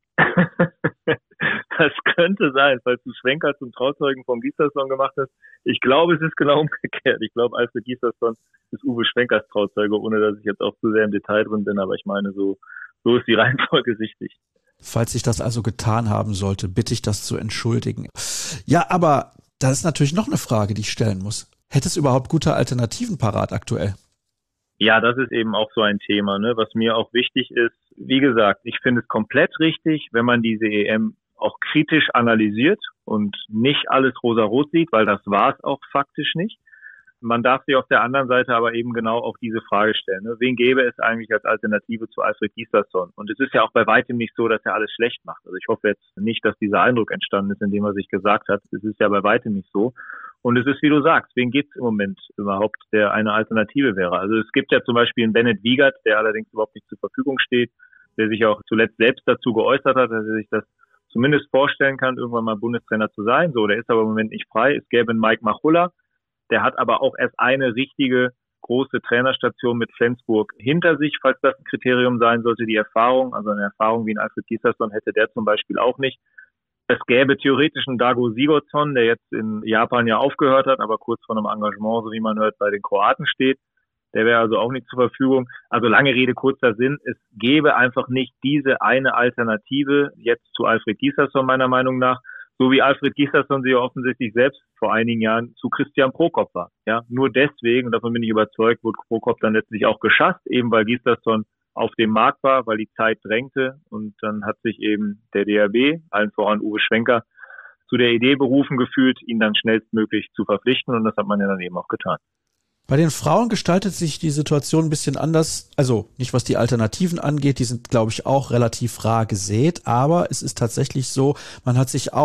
Das könnte sein, falls du Schwenker zum Trauzeugen von Gislason gemacht hast. Ich glaube, es ist genau umgekehrt. Ich glaube, Alfred Gislason ist Uwe Schwenkers Trauzeuge, ohne dass ich jetzt auch zu sehr im Detail drin bin. Aber ich meine, so, so ist die Reihenfolge richtig. Falls ich das also getan haben sollte, bitte ich das zu entschuldigen. Ja, aber da ist natürlich noch eine Frage, die ich stellen muss. Hätte es überhaupt gute Alternativen parat aktuell? Ja, das ist eben auch so ein Thema, ne? Was mir auch wichtig ist. Wie gesagt, ich finde es komplett richtig, wenn man diese E M auch kritisch analysiert und nicht alles rosa-rot sieht, weil das war es auch faktisch nicht. Man darf sich auf der anderen Seite aber eben genau auch diese Frage stellen. Ne? Wen gäbe es eigentlich als Alternative zu Alfred Gislason? Und es ist ja auch bei weitem nicht so, dass er alles schlecht macht. Also ich hoffe jetzt nicht, dass dieser Eindruck entstanden ist, indem er sich gesagt hat. Es ist ja bei weitem nicht so. Und es ist, wie du sagst, wen gibt es im Moment überhaupt, der eine Alternative wäre? Also es gibt ja zum Beispiel einen Bennett Wiegert, der allerdings überhaupt nicht zur Verfügung steht, der sich auch zuletzt selbst dazu geäußert hat, dass er sich das zumindest vorstellen kann, irgendwann mal Bundestrainer zu sein. So, der ist aber im Moment nicht frei. Es gäbe einen Mike Machulla, der hat aber auch erst eine richtige große Trainerstation mit Flensburg hinter sich, falls das ein Kriterium sein sollte, die Erfahrung. Also eine Erfahrung wie ein Alfred Gislason hätte der zum Beispiel auch nicht. Es gäbe theoretisch einen Dago Sigurdsson, der jetzt in Japan ja aufgehört hat, aber kurz vor einem Engagement, so wie man hört, bei den Kroaten steht. Der wäre also auch nicht zur Verfügung. Also lange Rede, kurzer Sinn. Es gäbe einfach nicht diese eine Alternative jetzt zu Alfred Gislason meiner Meinung nach, so wie Alfred Gislason sie ja offensichtlich selbst vor einigen Jahren zu Christian Prokop war. Ja, nur deswegen, und davon bin ich überzeugt, wurde Prokop dann letztlich auch geschasst, eben weil Gislason auf dem Markt war, weil die Zeit drängte, und dann hat sich eben der D H B, allen voran Uwe Schwenker, zu der Idee berufen gefühlt, ihn dann schnellstmöglich zu verpflichten, und das hat man ja dann eben auch getan. Bei den Frauen gestaltet sich die Situation ein bisschen anders, also nicht was die Alternativen angeht, die sind, glaube ich, auch relativ rar gesät, aber es ist tatsächlich so, man hat sich auch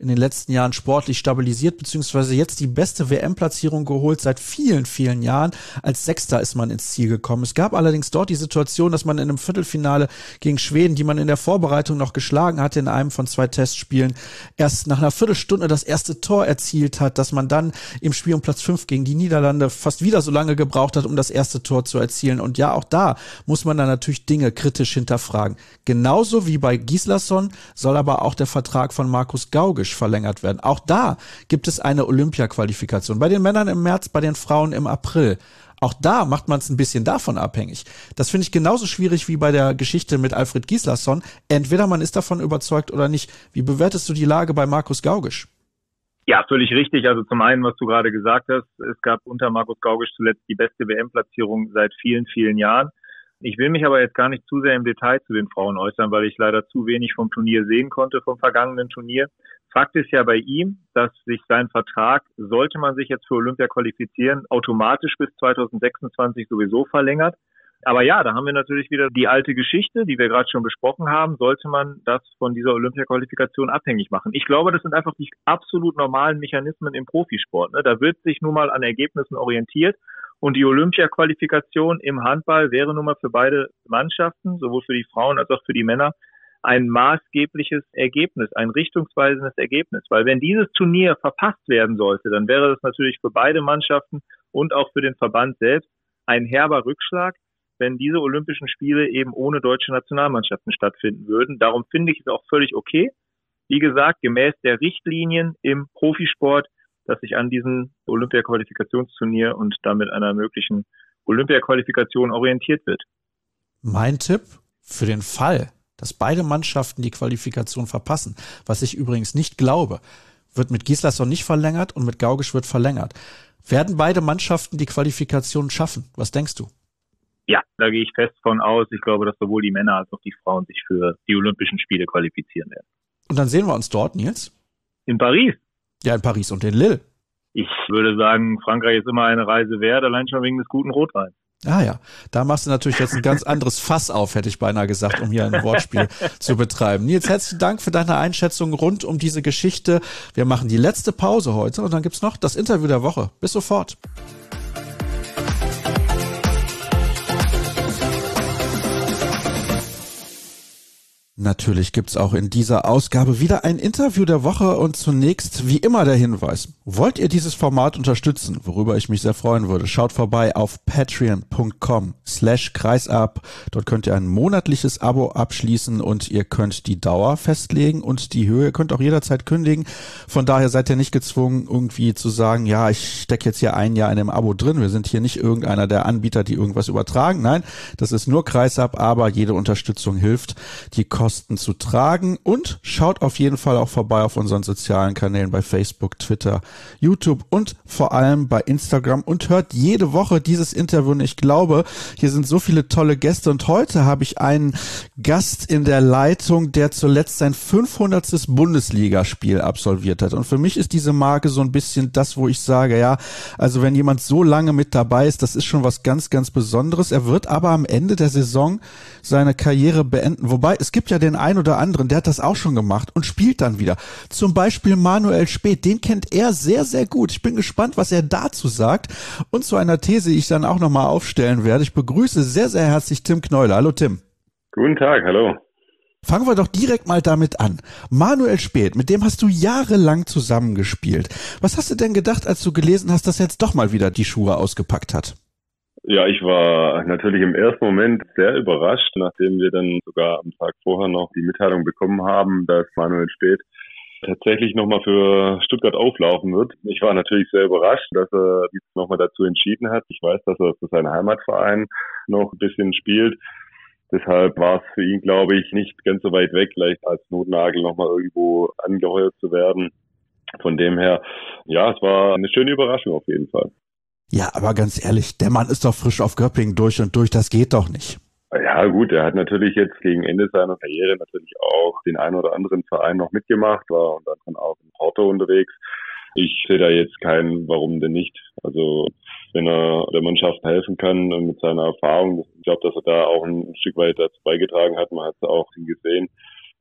in den letzten Jahren sportlich stabilisiert, beziehungsweise jetzt die beste W M-Platzierung geholt seit vielen, vielen Jahren. Als Sechster ist man ins Ziel gekommen. Es gab allerdings dort die Situation, dass man in einem Viertelfinale gegen Schweden, die man in der Vorbereitung noch geschlagen hatte in einem von zwei Testspielen, erst nach einer Viertelstunde das erste Tor erzielt hat, dass man dann im Spiel um Platz fünf gegen die Niederlande fast wieder so lange gebraucht hat, um das erste Tor zu erzielen. Und ja, auch da muss man dann natürlich Dinge kritisch hinterfragen. Genauso wie bei Gislason soll aber auch der Vertrag von Markus Gaugisch verlängert werden. Auch da gibt es eine Olympia-Qualifikation. Bei den Männern im März, bei den Frauen im April. Auch da macht man es ein bisschen davon abhängig. Das finde ich genauso schwierig wie bei der Geschichte mit Alfred Gislason. Entweder man ist davon überzeugt oder nicht. Wie bewertest du die Lage bei Markus Gaugisch? Ja, völlig richtig. Also zum einen, was du gerade gesagt hast, es gab unter Markus Gaugisch zuletzt die beste W M-Platzierung seit vielen, vielen Jahren. Ich will mich aber jetzt gar nicht zu sehr im Detail zu den Frauen äußern, weil ich leider zu wenig vom Turnier sehen konnte, vom vergangenen Turnier. Fakt ist ja bei ihm, dass sich sein Vertrag, sollte man sich jetzt für Olympia qualifizieren, automatisch bis zweitausendsechsundzwanzig sowieso verlängert. Aber ja, da haben wir natürlich wieder die alte Geschichte, die wir gerade schon besprochen haben. Sollte man das von dieser Olympia-Qualifikation abhängig machen? Ich glaube, das sind einfach die absolut normalen Mechanismen im Profisport. Da wird sich nun mal an Ergebnissen orientiert. Und die Olympia-Qualifikation im Handball wäre nun mal für beide Mannschaften, sowohl für die Frauen als auch für die Männer, ein maßgebliches Ergebnis, ein richtungsweisendes Ergebnis. Weil wenn dieses Turnier verpasst werden sollte, dann wäre das natürlich für beide Mannschaften und auch für den Verband selbst ein herber Rückschlag, wenn diese Olympischen Spiele eben ohne deutsche Nationalmannschaften stattfinden würden. Darum finde ich es auch völlig okay. Wie gesagt, gemäß der Richtlinien im Profisport, dass sich an diesem Olympia-Qualifikationsturnier und damit einer möglichen Olympia-Qualifikation orientiert wird. Mein Tipp für den Fall, dass beide Mannschaften die Qualifikation verpassen, was ich übrigens nicht glaube, wird mit Gislason nicht verlängert und mit Gaugisch wird verlängert. Werden beide Mannschaften die Qualifikation schaffen? Was denkst du? Ja, da gehe ich fest von aus. Ich glaube, dass sowohl die Männer als auch die Frauen sich für die Olympischen Spiele qualifizieren werden. Und dann sehen wir uns dort, Nils? In Paris. Ja, in Paris und in Lille. Ich würde sagen, Frankreich ist immer eine Reise wert, allein schon wegen des guten Rotweins. Ah ja, da machst du natürlich jetzt ein ganz anderes Fass auf, hätte ich beinahe gesagt, um hier ein Wortspiel zu betreiben. Nils, herzlichen Dank für deine Einschätzung rund um diese Geschichte. Wir machen die letzte Pause heute und dann gibt's noch das Interview der Woche. Bis sofort. Natürlich gibt's auch in dieser Ausgabe wieder ein Interview der Woche und zunächst wie immer der Hinweis. Wollt ihr dieses Format unterstützen, worüber ich mich sehr freuen würde, schaut vorbei auf patreon.com slash kreisab. Dort könnt ihr ein monatliches Abo abschließen und ihr könnt die Dauer festlegen und die Höhe. Ihr könnt auch jederzeit kündigen. Von daher seid ihr nicht gezwungen, irgendwie zu sagen, ja, ich stecke jetzt hier ein Jahr in dem Abo drin. Wir sind hier nicht irgendeiner der Anbieter, die irgendwas übertragen. Nein, das ist nur Kreisab, aber jede Unterstützung hilft, die Kosten zu tragen und schaut auf jeden Fall auch vorbei auf unseren sozialen Kanälen bei Facebook, Twitter, YouTube und vor allem bei Instagram und hört jede Woche dieses Interview. Und ich glaube, hier sind so viele tolle Gäste und heute habe ich einen Gast in der Leitung, der zuletzt sein fünfhundertstes Bundesligaspiel absolviert hat. Und für mich ist diese Marke so ein bisschen das, wo ich sage, ja, also wenn jemand so lange mit dabei ist, das ist schon was ganz, ganz Besonderes. Er wird aber am Ende der Saison seine Karriere beenden. Wobei, es gibt ja den einen oder anderen, der hat das auch schon gemacht und spielt dann wieder. Zum Beispiel Manuel Späth, den kennt er sehr, sehr gut. Ich bin gespannt, was er dazu sagt und zu einer These, die ich dann auch nochmal aufstellen werde. Ich begrüße sehr, sehr herzlich Tim Knäuler. Hallo Tim. Guten Tag, hallo. Fangen wir doch direkt mal damit an. Manuel Späth, mit dem hast du jahrelang zusammengespielt. Was hast du denn gedacht, als du gelesen hast, dass er jetzt doch mal wieder die Schuhe ausgepackt hat? Ja, ich war natürlich im ersten Moment sehr überrascht, nachdem wir dann sogar am Tag vorher noch die Mitteilung bekommen haben, dass Manuel Späth tatsächlich nochmal für Stuttgart auflaufen wird. Ich war natürlich sehr überrascht, dass er sich nochmal dazu entschieden hat. Ich weiß, dass er für seinen Heimatverein noch ein bisschen spielt. Deshalb war es für ihn, glaube ich, nicht ganz so weit weg, vielleicht als Notnagel nochmal irgendwo angeheuert zu werden. Von dem her, ja, es war eine schöne Überraschung auf jeden Fall. Ja, aber ganz ehrlich, der Mann ist doch frisch auf Göppingen durch und durch, das geht doch nicht. Ja gut, er hat natürlich jetzt gegen Ende seiner Karriere natürlich auch den einen oder anderen Verein noch mitgemacht, war und dann auch in Porto unterwegs. Ich sehe da jetzt keinen, warum denn nicht. Also wenn er der Mannschaft helfen kann mit seiner Erfahrung, ich glaube, dass er da auch ein Stück weit dazu beigetragen hat, man hat es auch gesehen.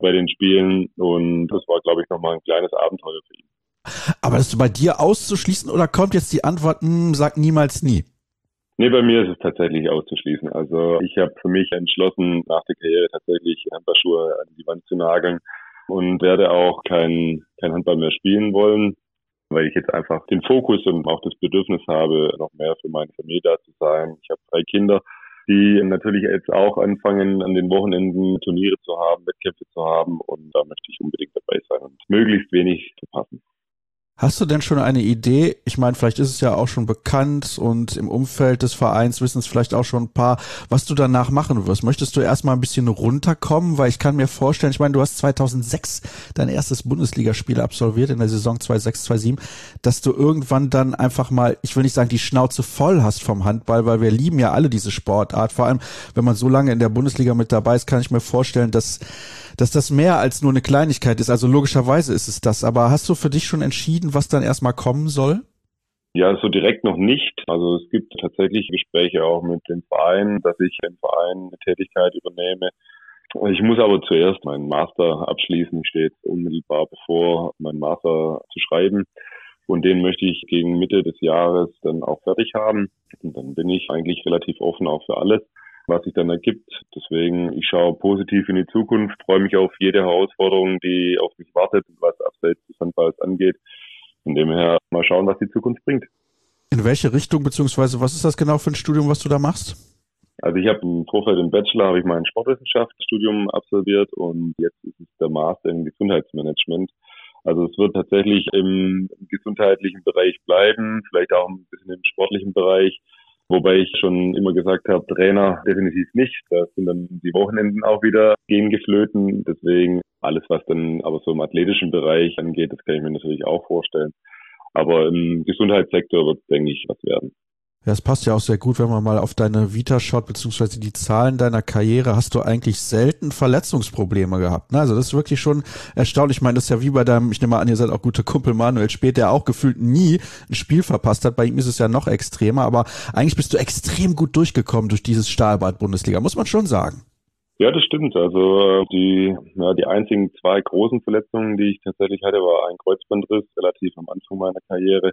bei den Spielen und das war, glaube ich, nochmal ein kleines Abenteuer für ihn. Aber ist bei dir auszuschließen oder kommt jetzt die Antwort, mh, sag niemals nie? Nee, bei mir ist es tatsächlich auszuschließen. Also ich habe für mich entschlossen, nach der Karriere tatsächlich Handballschuhe an die Wand zu nageln und werde auch kein, kein Handball mehr spielen wollen, weil ich jetzt einfach den Fokus und auch das Bedürfnis habe, noch mehr für meine Familie da zu sein. Ich habe drei Kinder, die natürlich jetzt auch anfangen, an den Wochenenden Turniere zu haben, Wettkämpfe zu haben und da möchte ich unbedingt dabei sein und möglichst wenig verpassen. Hast du denn schon eine Idee? Ich meine, vielleicht ist es ja auch schon bekannt und im Umfeld des Vereins wissen es vielleicht auch schon ein paar, was du danach machen wirst. Möchtest du erstmal ein bisschen runterkommen? Weil ich kann mir vorstellen, ich meine, du hast zweitausendsechs dein erstes Bundesligaspiel absolviert in der Saison zweitausendsechs zweitausendsieben, dass du irgendwann dann einfach mal, ich will nicht sagen, die Schnauze voll hast vom Handball, weil wir lieben ja alle diese Sportart. Vor allem, wenn man so lange in der Bundesliga mit dabei ist, kann ich mir vorstellen, dass dass das mehr als nur eine Kleinigkeit ist. Also logischerweise ist es das. Aber hast du für dich schon entschieden, was dann erstmal kommen soll? Ja, so direkt noch nicht. Also es gibt tatsächlich Gespräche auch mit dem Verein, dass ich im Verein eine Tätigkeit übernehme. Ich muss aber zuerst meinen Master abschließen. Ich stehe jetzt unmittelbar bevor, meinen Master zu schreiben. Und den möchte ich gegen Mitte des Jahres dann auch fertig haben. Und dann bin ich eigentlich relativ offen auch für alles, was sich dann ergibt. Deswegen, ich schaue positiv in die Zukunft, freue mich auf jede Herausforderung, die auf mich wartet, was abseits des Handballs angeht. Von dem her mal schauen, was die Zukunft bringt. In welche Richtung, beziehungsweise was ist das genau für ein Studium, was du da machst? Also ich habe im Vorfeld im Bachelor, habe ich mein Sportwissenschaftsstudium absolviert und jetzt ist es der Master im Gesundheitsmanagement. Also es wird tatsächlich im gesundheitlichen Bereich bleiben, vielleicht auch ein bisschen im sportlichen Bereich. Wobei ich schon immer gesagt habe, Trainer definitiv nicht. Da sind dann die Wochenenden auch wieder gehen geflöten. Deswegen alles, was dann aber so im athletischen Bereich angeht, das kann ich mir natürlich auch vorstellen. Aber im Gesundheitssektor wird es, denke ich, was werden. Ja, es passt ja auch sehr gut, wenn man mal auf deine Vita schaut, beziehungsweise die Zahlen deiner Karriere, hast du eigentlich selten Verletzungsprobleme gehabt. Ne? Also das ist wirklich schon erstaunlich. Ich meine, das ist ja wie bei deinem, ich nehme an, ihr seid auch gute Kumpel Manuel Späth, der auch gefühlt nie ein Spiel verpasst hat. Bei ihm ist es ja noch extremer, aber eigentlich bist du extrem gut durchgekommen durch dieses Stahlbad-Bundesliga, muss man schon sagen. Ja, das stimmt. Also die, ja, die einzigen zwei großen Verletzungen, die ich tatsächlich hatte, war ein Kreuzbandriss relativ am Anfang meiner Karriere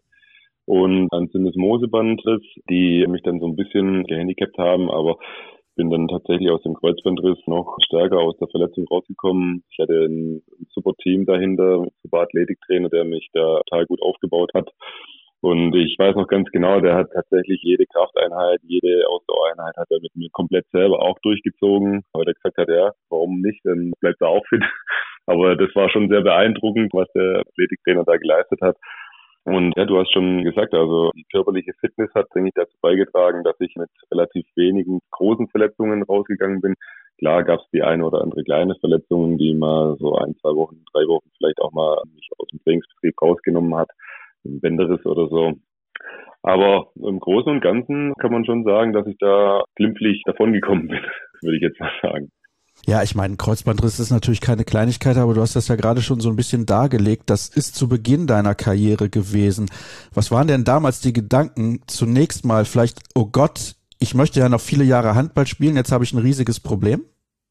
und ein Syndesmosebandriss, die mich dann so ein bisschen gehandicapt haben, aber bin dann tatsächlich aus dem Kreuzbandriss noch stärker aus der Verletzung rausgekommen. Ich hatte ein super Team dahinter, ein super Athletiktrainer, der mich da total gut aufgebaut hat. Und ich weiß noch ganz genau, der hat tatsächlich jede Krafteinheit, jede Ausdauereinheit hat er mit mir komplett selber auch durchgezogen. Aber der gesagt hat, ja, warum nicht, dann bleibt er auch fit. Aber das war schon sehr beeindruckend, was der Athletiktrainer da geleistet hat. Und ja, du hast schon gesagt, also die körperliche Fitness hat, denke ich, dazu beigetragen, dass ich mit relativ wenigen großen Verletzungen rausgegangen bin. Klar gab es die eine oder andere kleine Verletzung, die mal so ein, zwei Wochen, drei Wochen vielleicht auch mal mich aus dem Trainingsbetrieb rausgenommen hat, ein Bänderriss oder so. Aber im Großen und Ganzen kann man schon sagen, dass ich da glimpflich davongekommen bin, würde ich jetzt mal sagen. Ja, ich meine, Kreuzbandriss ist natürlich keine Kleinigkeit, aber du hast das ja gerade schon so ein bisschen dargelegt. Das ist zu Beginn deiner Karriere gewesen. Was waren denn damals die Gedanken? Zunächst mal vielleicht, oh Gott, ich möchte ja noch viele Jahre Handball spielen, jetzt habe ich ein riesiges Problem?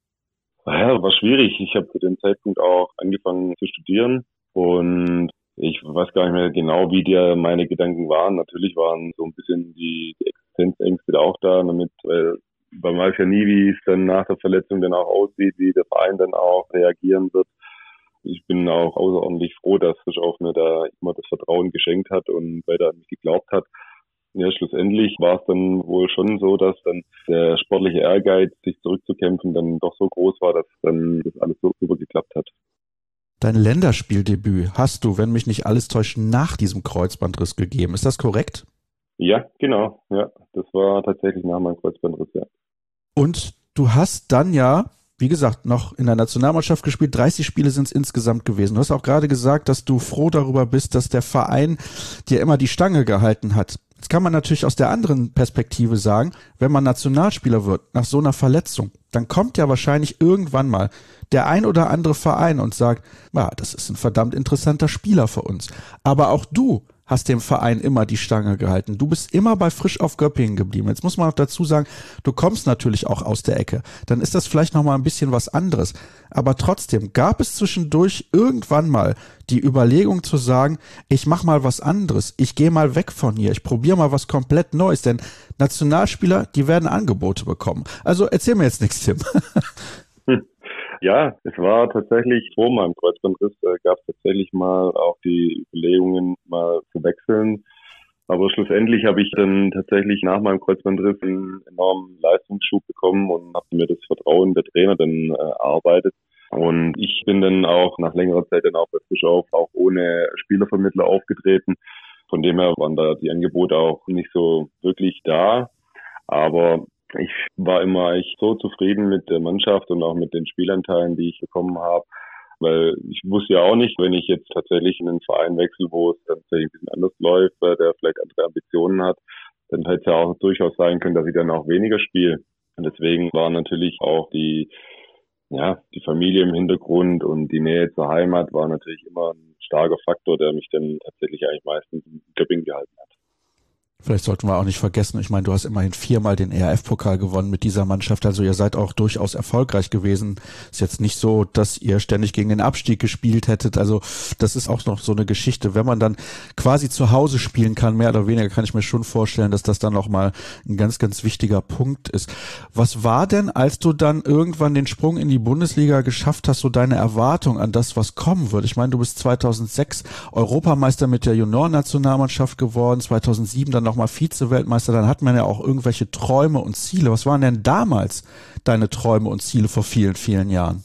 Ja, war schwierig. Ich habe zu dem Zeitpunkt auch angefangen zu studieren und ich weiß gar nicht mehr genau, wie die meine Gedanken waren. Natürlich waren so ein bisschen die, die Existenzängste da auch da, damit, weil man weiß ja nie, wie es dann nach der Verletzung dann auch aussieht, wie der Verein dann auch reagieren wird. Ich bin auch außerordentlich froh, dass Frischhoff mir da immer das Vertrauen geschenkt hat und weiter an mich geglaubt hat. Ja, schlussendlich war es dann wohl schon so, dass dann der sportliche Ehrgeiz, sich zurückzukämpfen, dann doch so groß war, dass dann das alles so super geklappt hat. Dein Länderspieldebüt hast du, wenn mich nicht alles täuscht, nach diesem Kreuzbandriss gegeben. Ist das korrekt? Ja, genau. Ja, das war tatsächlich nach meinem Kreuzbandriss, ja. Und du hast dann ja, wie gesagt, noch in der Nationalmannschaft gespielt. dreißig Spiele sind es insgesamt gewesen. Du hast auch gerade gesagt, dass du froh darüber bist, dass der Verein dir immer die Stange gehalten hat. Jetzt kann man natürlich aus der anderen Perspektive sagen, wenn man Nationalspieler wird, nach so einer Verletzung, dann kommt ja wahrscheinlich irgendwann mal der ein oder andere Verein und sagt, ja, das ist ein verdammt interessanter Spieler für uns. Aber auch du hast dem Verein immer die Stange gehalten. Du bist immer bei Frisch auf Göppingen geblieben. Jetzt muss man noch dazu sagen, du kommst natürlich auch aus der Ecke. Dann ist das vielleicht noch mal ein bisschen was anderes. Aber trotzdem gab es zwischendurch irgendwann mal die Überlegung zu sagen, ich mach mal was anderes. Ich gehe mal weg von hier. Ich probiere mal was komplett Neues. Denn Nationalspieler, die werden Angebote bekommen. Also erzähl mir jetzt nichts, Tim. Ja, es war tatsächlich vor meinem Kreuzbandriss, äh, gab es tatsächlich mal auch die Überlegungen, mal zu wechseln. Aber schlussendlich habe ich dann tatsächlich nach meinem Kreuzbandriss einen enormen Leistungsschub bekommen und habe mir das Vertrauen der Trainer dann äh, erarbeitet. Und ich bin dann auch nach längerer Zeit dann auch bei Frischhoff auch ohne Spielervermittler aufgetreten. Von dem her waren da die Angebote auch nicht so wirklich da. Aber ich war immer echt so zufrieden mit der Mannschaft und auch mit den Spielanteilen, die ich bekommen habe, weil ich wusste ja auch nicht, wenn ich jetzt tatsächlich in einen Verein wechsle, wo es tatsächlich ein bisschen anders läuft, der vielleicht andere Ambitionen hat, dann hätte es ja auch durchaus sein können, dass ich dann auch weniger spiele. Und deswegen war natürlich auch die, ja, die Familie im Hintergrund und die Nähe zur Heimat war natürlich immer ein starker Faktor, der mich dann tatsächlich eigentlich meistens in Göppingen gehalten hat. Vielleicht sollten wir auch nicht vergessen, ich meine, du hast immerhin viermal den E R F-Pokal gewonnen mit dieser Mannschaft, also ihr seid auch durchaus erfolgreich gewesen. Ist jetzt nicht so, dass ihr ständig gegen den Abstieg gespielt hättet, also das ist auch noch so eine Geschichte. Wenn man dann quasi zu Hause spielen kann, mehr oder weniger, kann ich mir schon vorstellen, dass das dann nochmal ein ganz, ganz wichtiger Punkt ist. Was war denn, als du dann irgendwann den Sprung in die Bundesliga geschafft hast, so deine Erwartung an das, was kommen wird? Ich meine, du bist zweitausendsechs Europameister mit der Juniorennationalmannschaft geworden, zweitausendsieben dann nochmal Vize-Weltmeister, dann hat man ja auch irgendwelche Träume und Ziele. Was waren denn damals deine Träume und Ziele vor vielen, vielen Jahren?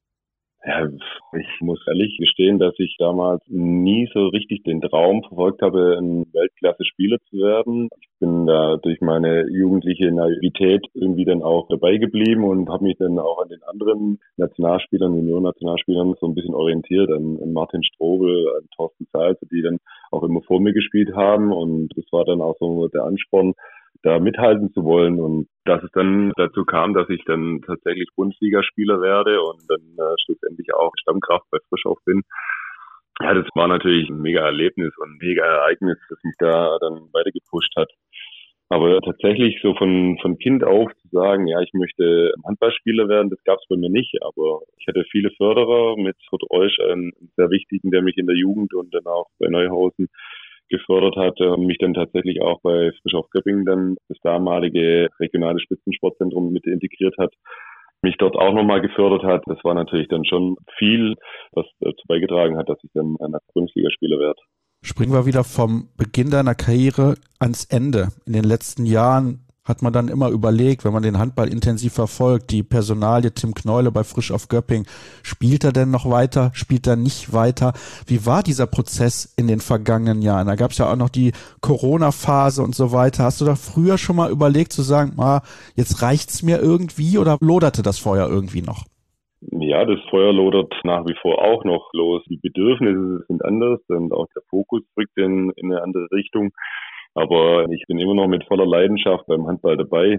Ja, ich muss ehrlich gestehen, dass ich damals nie so richtig den Traum verfolgt habe, ein Weltklasse-Spieler zu werden. Ich bin da durch meine jugendliche Naivität irgendwie dann auch dabei geblieben und habe mich dann auch an den anderen Nationalspielern, Junioren-Nationalspielern so ein bisschen orientiert, an, an Martin Strobel, an Thorsten Salz, die dann auch immer vor mir gespielt haben, und das war dann auch so der Ansporn, da mithalten zu wollen, und dass es dann dazu kam, dass ich dann tatsächlich Bundesligaspieler werde und dann äh, schlussendlich auch Stammkraft bei Frischhoff bin. Ja, das war natürlich ein mega Erlebnis und ein mega Ereignis, das mich da dann weiter gepusht hat. Aber tatsächlich so von von Kind auf zu sagen, ja, ich möchte Handballspieler werden, das gab es bei mir nicht. Aber ich hatte viele Förderer, mit Kurt Reusch, einen sehr wichtigen, der mich in der Jugend und dann auch bei Neuhausen gefördert hat und mich dann tatsächlich auch bei Frischhoff Göppingen dann das damalige regionale Spitzensportzentrum mit integriert hat, mich dort auch nochmal gefördert hat. Das war natürlich dann schon viel, was dazu beigetragen hat, dass ich dann ein Bundesligaspieler werde. Springen wir wieder vom Beginn deiner Karriere ans Ende. In den letzten Jahren hat man dann immer überlegt, wenn man den Handball intensiv verfolgt, die Personalie Tim Kneule bei Frisch auf Göppingen, spielt er denn noch weiter, spielt er nicht weiter? Wie war dieser Prozess in den vergangenen Jahren? Da gab es ja auch noch die Corona-Phase und so weiter. Hast du da früher schon mal überlegt zu sagen, ah, jetzt reicht's mir irgendwie, oder loderte das Feuer irgendwie noch? Ja, das Feuer lodert nach wie vor auch noch los. Die Bedürfnisse sind anders und auch der Fokus rückt in, in eine andere Richtung. Aber ich bin immer noch mit voller Leidenschaft beim Handball dabei.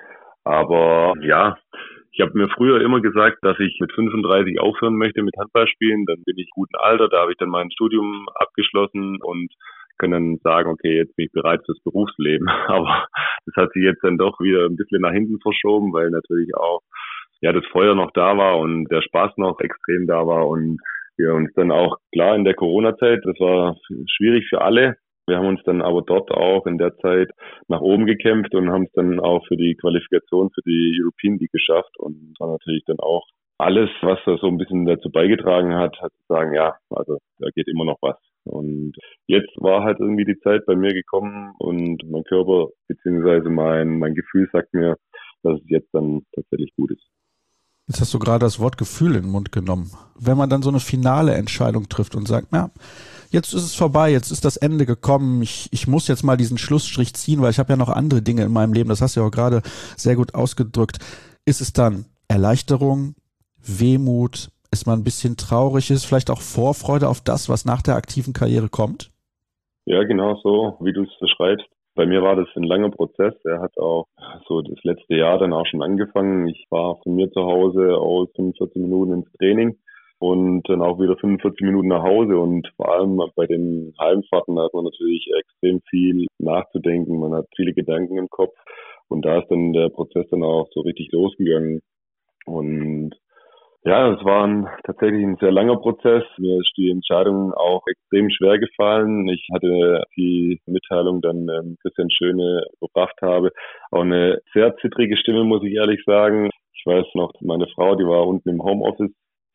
Aber ja, ich habe mir früher immer gesagt, dass ich mit fünfunddreißig aufhören möchte mit Handballspielen. Dann bin ich im guten Alter, da habe ich dann mein Studium abgeschlossen und kann dann sagen, okay, jetzt bin ich bereit fürs Berufsleben. Aber das hat sich jetzt dann doch wieder ein bisschen nach hinten verschoben, weil natürlich auch ja das Feuer noch da war und der Spaß noch extrem da war. Und wir uns dann auch, klar, in der Corona-Zeit, das war schwierig für alle. Wir haben uns dann aber dort auch in der Zeit nach oben gekämpft und haben es dann auch für die Qualifikation für die European League geschafft. Und das war natürlich dann auch alles, was da so ein bisschen dazu beigetragen hat, hat zu sagen, ja, also da geht immer noch was. Und jetzt war halt irgendwie die Zeit bei mir gekommen und mein Körper beziehungsweise mein, mein Gefühl sagt mir, dass es jetzt dann tatsächlich gut ist. Jetzt hast du gerade das Wort Gefühl in den Mund genommen. Wenn man dann so eine finale Entscheidung trifft und sagt, na, jetzt ist es vorbei, jetzt ist das Ende gekommen, ich, ich muss jetzt mal diesen Schlussstrich ziehen, weil ich habe ja noch andere Dinge in meinem Leben, das hast du ja auch gerade sehr gut ausgedrückt. Ist es dann Erleichterung, Wehmut, ist man ein bisschen traurig, ist es vielleicht auch Vorfreude auf das, was nach der aktiven Karriere kommt? Ja, genau so, wie du es beschreibst. Bei mir war das ein langer Prozess. Er hat auch so das letzte Jahr dann auch schon angefangen. Ich war von mir zu Hause aus fünfundvierzig Minuten ins Training. und dann auch wieder fünfundvierzig Minuten nach Hause. Und vor allem bei den Heimfahrten hat man natürlich extrem viel nachzudenken. Man hat viele Gedanken im Kopf. Und da ist dann der Prozess dann auch so richtig losgegangen. Und ja, es war ein, tatsächlich ein sehr langer Prozess. Mir ist die Entscheidung auch extrem schwer gefallen. Ich hatte die Mitteilung dann ähm, Christian Schöne gebracht habe. Auch eine sehr zittrige Stimme, muss ich ehrlich sagen. Ich weiß noch, meine Frau, die war unten im Homeoffice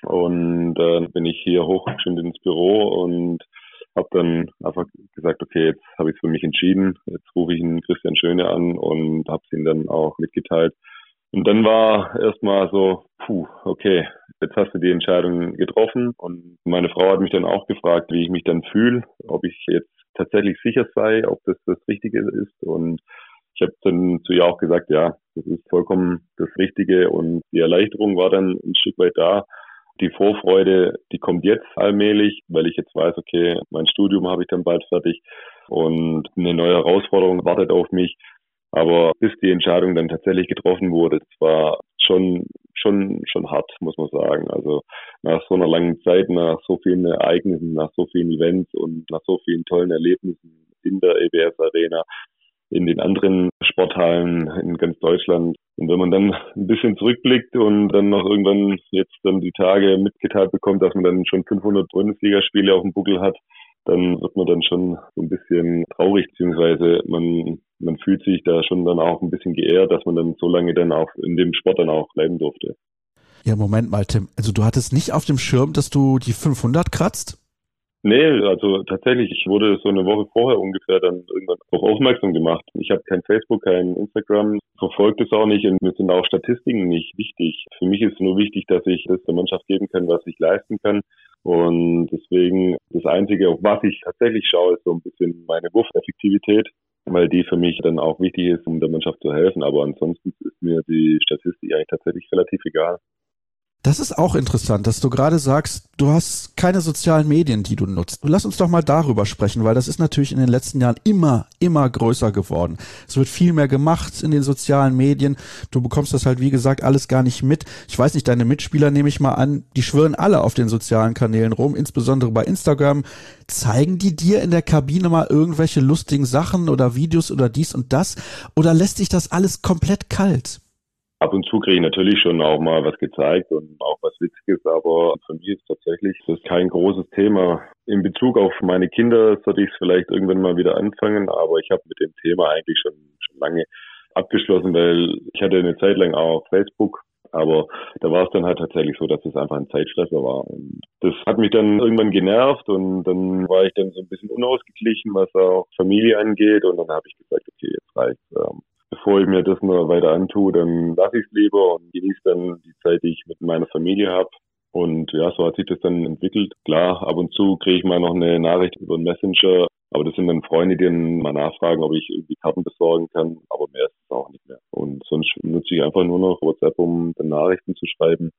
und äh, bin ich hier hochgeschwind ins Büro und habe dann einfach gesagt, okay, jetzt habe ich es für mich entschieden. Jetzt rufe ich einen Christian Schöne an und habe es ihm dann auch mitgeteilt. Und dann war erstmal so, puh, okay, jetzt hast du die Entscheidung getroffen. Und meine Frau hat mich dann auch gefragt, wie ich mich dann fühle, ob ich jetzt tatsächlich sicher sei, ob das das Richtige ist. Und ich habe dann zu ihr auch gesagt, ja, das ist vollkommen das Richtige. Und die Erleichterung war dann ein Stück weit da. Die Vorfreude, die kommt jetzt allmählich, weil ich jetzt weiß, okay, mein Studium habe ich dann bald fertig und eine neue Herausforderung wartet auf mich. Aber bis die Entscheidung dann tatsächlich getroffen wurde, das war schon, schon, schon hart, muss man sagen. Also nach so einer langen Zeit, nach so vielen Ereignissen, nach so vielen Events und nach so vielen tollen Erlebnissen in der E B S Arena, in den anderen Sporthallen in ganz Deutschland. Und wenn man dann ein bisschen zurückblickt und dann noch irgendwann jetzt dann die Tage mitgeteilt bekommt, dass man dann schon fünfhundert Bundesligaspiele auf dem Buckel hat, dann wird man dann schon so ein bisschen traurig, beziehungsweise man, man fühlt sich da schon dann auch ein bisschen geehrt, dass man dann so lange dann auch in dem Sport dann auch bleiben durfte. Ja, Moment mal, Tim. Also du hattest nicht auf dem Schirm, dass du die fünfhundert kratzt? Nee, also tatsächlich, ich wurde so eine Woche vorher ungefähr dann irgendwann auch aufmerksam gemacht. Ich habe kein Facebook, kein Instagram, verfolgt es auch nicht und mir sind auch Statistiken nicht wichtig. Für mich ist nur wichtig, dass ich das der Mannschaft geben kann, was ich leisten kann. Und deswegen das Einzige, auf was ich tatsächlich schaue, ist so ein bisschen meine Wurfeffektivität, weil die für mich dann auch wichtig ist, um der Mannschaft zu helfen. Aber ansonsten ist mir die Statistik eigentlich tatsächlich relativ egal. Das ist auch interessant, dass du gerade sagst, du hast keine sozialen Medien, die du nutzt. Lass uns doch mal darüber sprechen, weil das ist natürlich in den letzten Jahren immer, immer größer geworden. Es wird viel mehr gemacht in den sozialen Medien. Du bekommst das halt, wie gesagt, alles gar nicht mit. Ich weiß nicht, deine Mitspieler, nehme ich mal an, die schwirren alle auf den sozialen Kanälen rum, insbesondere bei Instagram. Zeigen die dir in der Kabine mal irgendwelche lustigen Sachen oder Videos oder dies und das? Oder lässt sich das alles komplett kalt? Ab und zu kriege ich natürlich schon auch mal was gezeigt und auch was Witziges, aber für mich ist tatsächlich das kein großes Thema. In Bezug auf meine Kinder sollte ich es vielleicht irgendwann mal wieder anfangen, aber ich habe mit dem Thema eigentlich schon, schon lange abgeschlossen, weil ich hatte eine Zeit lang auch Facebook, aber da war es dann halt tatsächlich so, dass es einfach ein Zeitfresser war. Und das hat mich dann irgendwann genervt und dann war ich dann so ein bisschen unausgeglichen, was auch Familie angeht, und dann habe ich gesagt, okay, jetzt reicht's. Ähm, Bevor ich mir das noch weiter antue, dann lasse ich es lieber und genieße dann die Zeit, die ich mit meiner Familie habe. Und ja, so hat sich das dann entwickelt. Klar, ab und zu kriege ich mal noch eine Nachricht über einen Messenger, aber das sind dann Freunde, die dann mal nachfragen, ob ich irgendwie Karten besorgen kann, aber mehr ist es auch nicht mehr. Und sonst nutze ich einfach nur noch WhatsApp, um dann Nachrichten zu schreiben.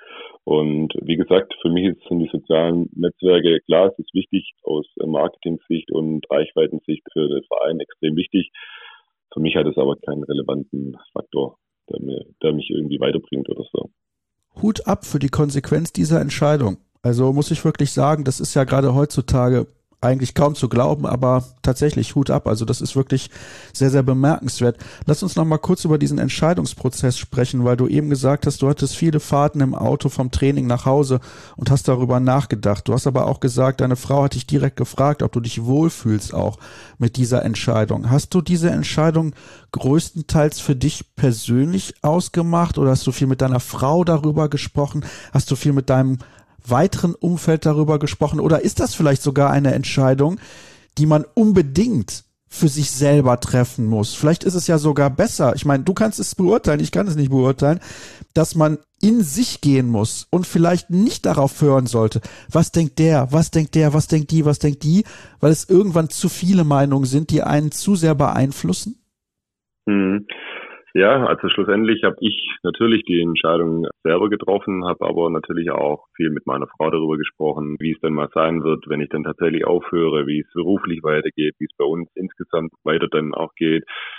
Und wie gesagt, für mich sind die sozialen Netzwerke, klar, es ist wichtig aus Marketing-Sicht und Reichweitensicht für den Verein extrem wichtig. Für mich hat es aber keinen relevanten Faktor, der, mir, der mich irgendwie weiterbringt oder so. Hut ab für die Konsequenz dieser Entscheidung. Also muss ich wirklich sagen, das ist ja gerade heutzutage eigentlich kaum zu glauben, aber tatsächlich Hut ab. Also das ist wirklich sehr, sehr bemerkenswert. Lass uns noch mal kurz über diesen Entscheidungsprozess sprechen, weil du eben gesagt hast, du hattest viele Fahrten im Auto vom Training nach Hause und hast darüber nachgedacht. Du hast aber auch gesagt, deine Frau hat dich direkt gefragt, ob du dich wohlfühlst auch mit dieser Entscheidung. Hast du diese Entscheidung größtenteils für dich persönlich ausgemacht oder hast du viel mit deiner Frau darüber gesprochen? Hast du viel mit deinem weiteren Umfeld darüber gesprochen, oder ist das vielleicht sogar eine Entscheidung, die man unbedingt für sich selber treffen muss? Vielleicht ist es ja sogar besser, ich meine, du kannst es beurteilen, ich kann es nicht beurteilen, dass man in sich gehen muss und vielleicht nicht darauf hören sollte, was denkt der, was denkt der, was denkt die, was denkt die, weil es irgendwann zu viele Meinungen sind, die einen zu sehr beeinflussen? Mhm. Ja, also schlussendlich habe ich natürlich die Entscheidung selber getroffen, habe aber natürlich auch viel mit meiner Frau darüber gesprochen, wie es dann mal sein wird, wenn ich dann tatsächlich aufhöre, wie es beruflich weitergeht, wie es bei uns insgesamt weiter dann auch geht.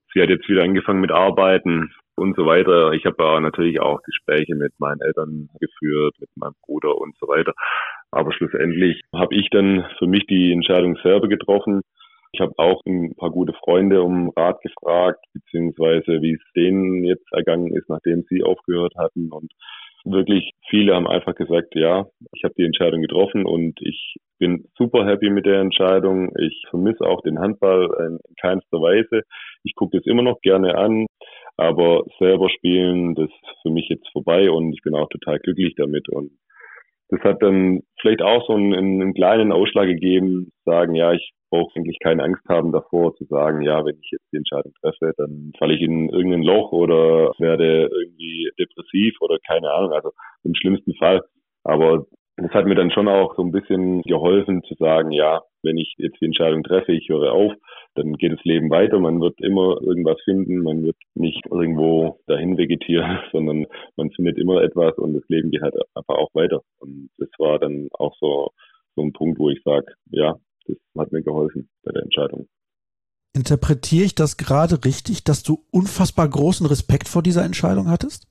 sie hat jetzt wieder angefangen mit Arbeiten und so weiter. Ich habe natürlich auch Gespräche mit meinen Eltern geführt, mit meinem Bruder und so weiter. Aber schlussendlich habe ich dann für mich die Entscheidung selber getroffen. Ich habe auch ein paar gute Freunde um Rat gefragt, beziehungsweise wie es denen jetzt ergangen ist, nachdem sie aufgehört hatten. Und wirklich viele haben einfach gesagt, ja, ich habe die Entscheidung getroffen und ich bin super happy mit der Entscheidung. Ich vermisse auch den Handball in keinster Weise. Ich gucke das immer noch gerne an, aber selber spielen, das ist für mich jetzt vorbei und ich bin auch total glücklich damit. Und das hat dann vielleicht auch so einen, einen kleinen Ausschlag gegeben, sagen, ja, ich brauche eigentlich keine Angst haben davor, zu sagen, ja, wenn ich jetzt die Entscheidung treffe, dann falle ich in irgendein Loch oder werde irgendwie depressiv oder keine Ahnung, also im schlimmsten Fall. Aber das hat mir dann schon auch so ein bisschen geholfen zu sagen, ja, wenn ich jetzt die Entscheidung treffe, ich höre auf, dann geht das Leben weiter, man wird immer irgendwas finden, man wird nicht irgendwo dahin vegetieren, sondern man findet immer etwas und das Leben geht halt einfach auch weiter. Und das war dann auch so, so ein Punkt, wo ich sage, ja, das hat mir geholfen bei der Entscheidung. Interpretiere ich das gerade richtig, dass du unfassbar großen Respekt vor dieser Entscheidung hattest?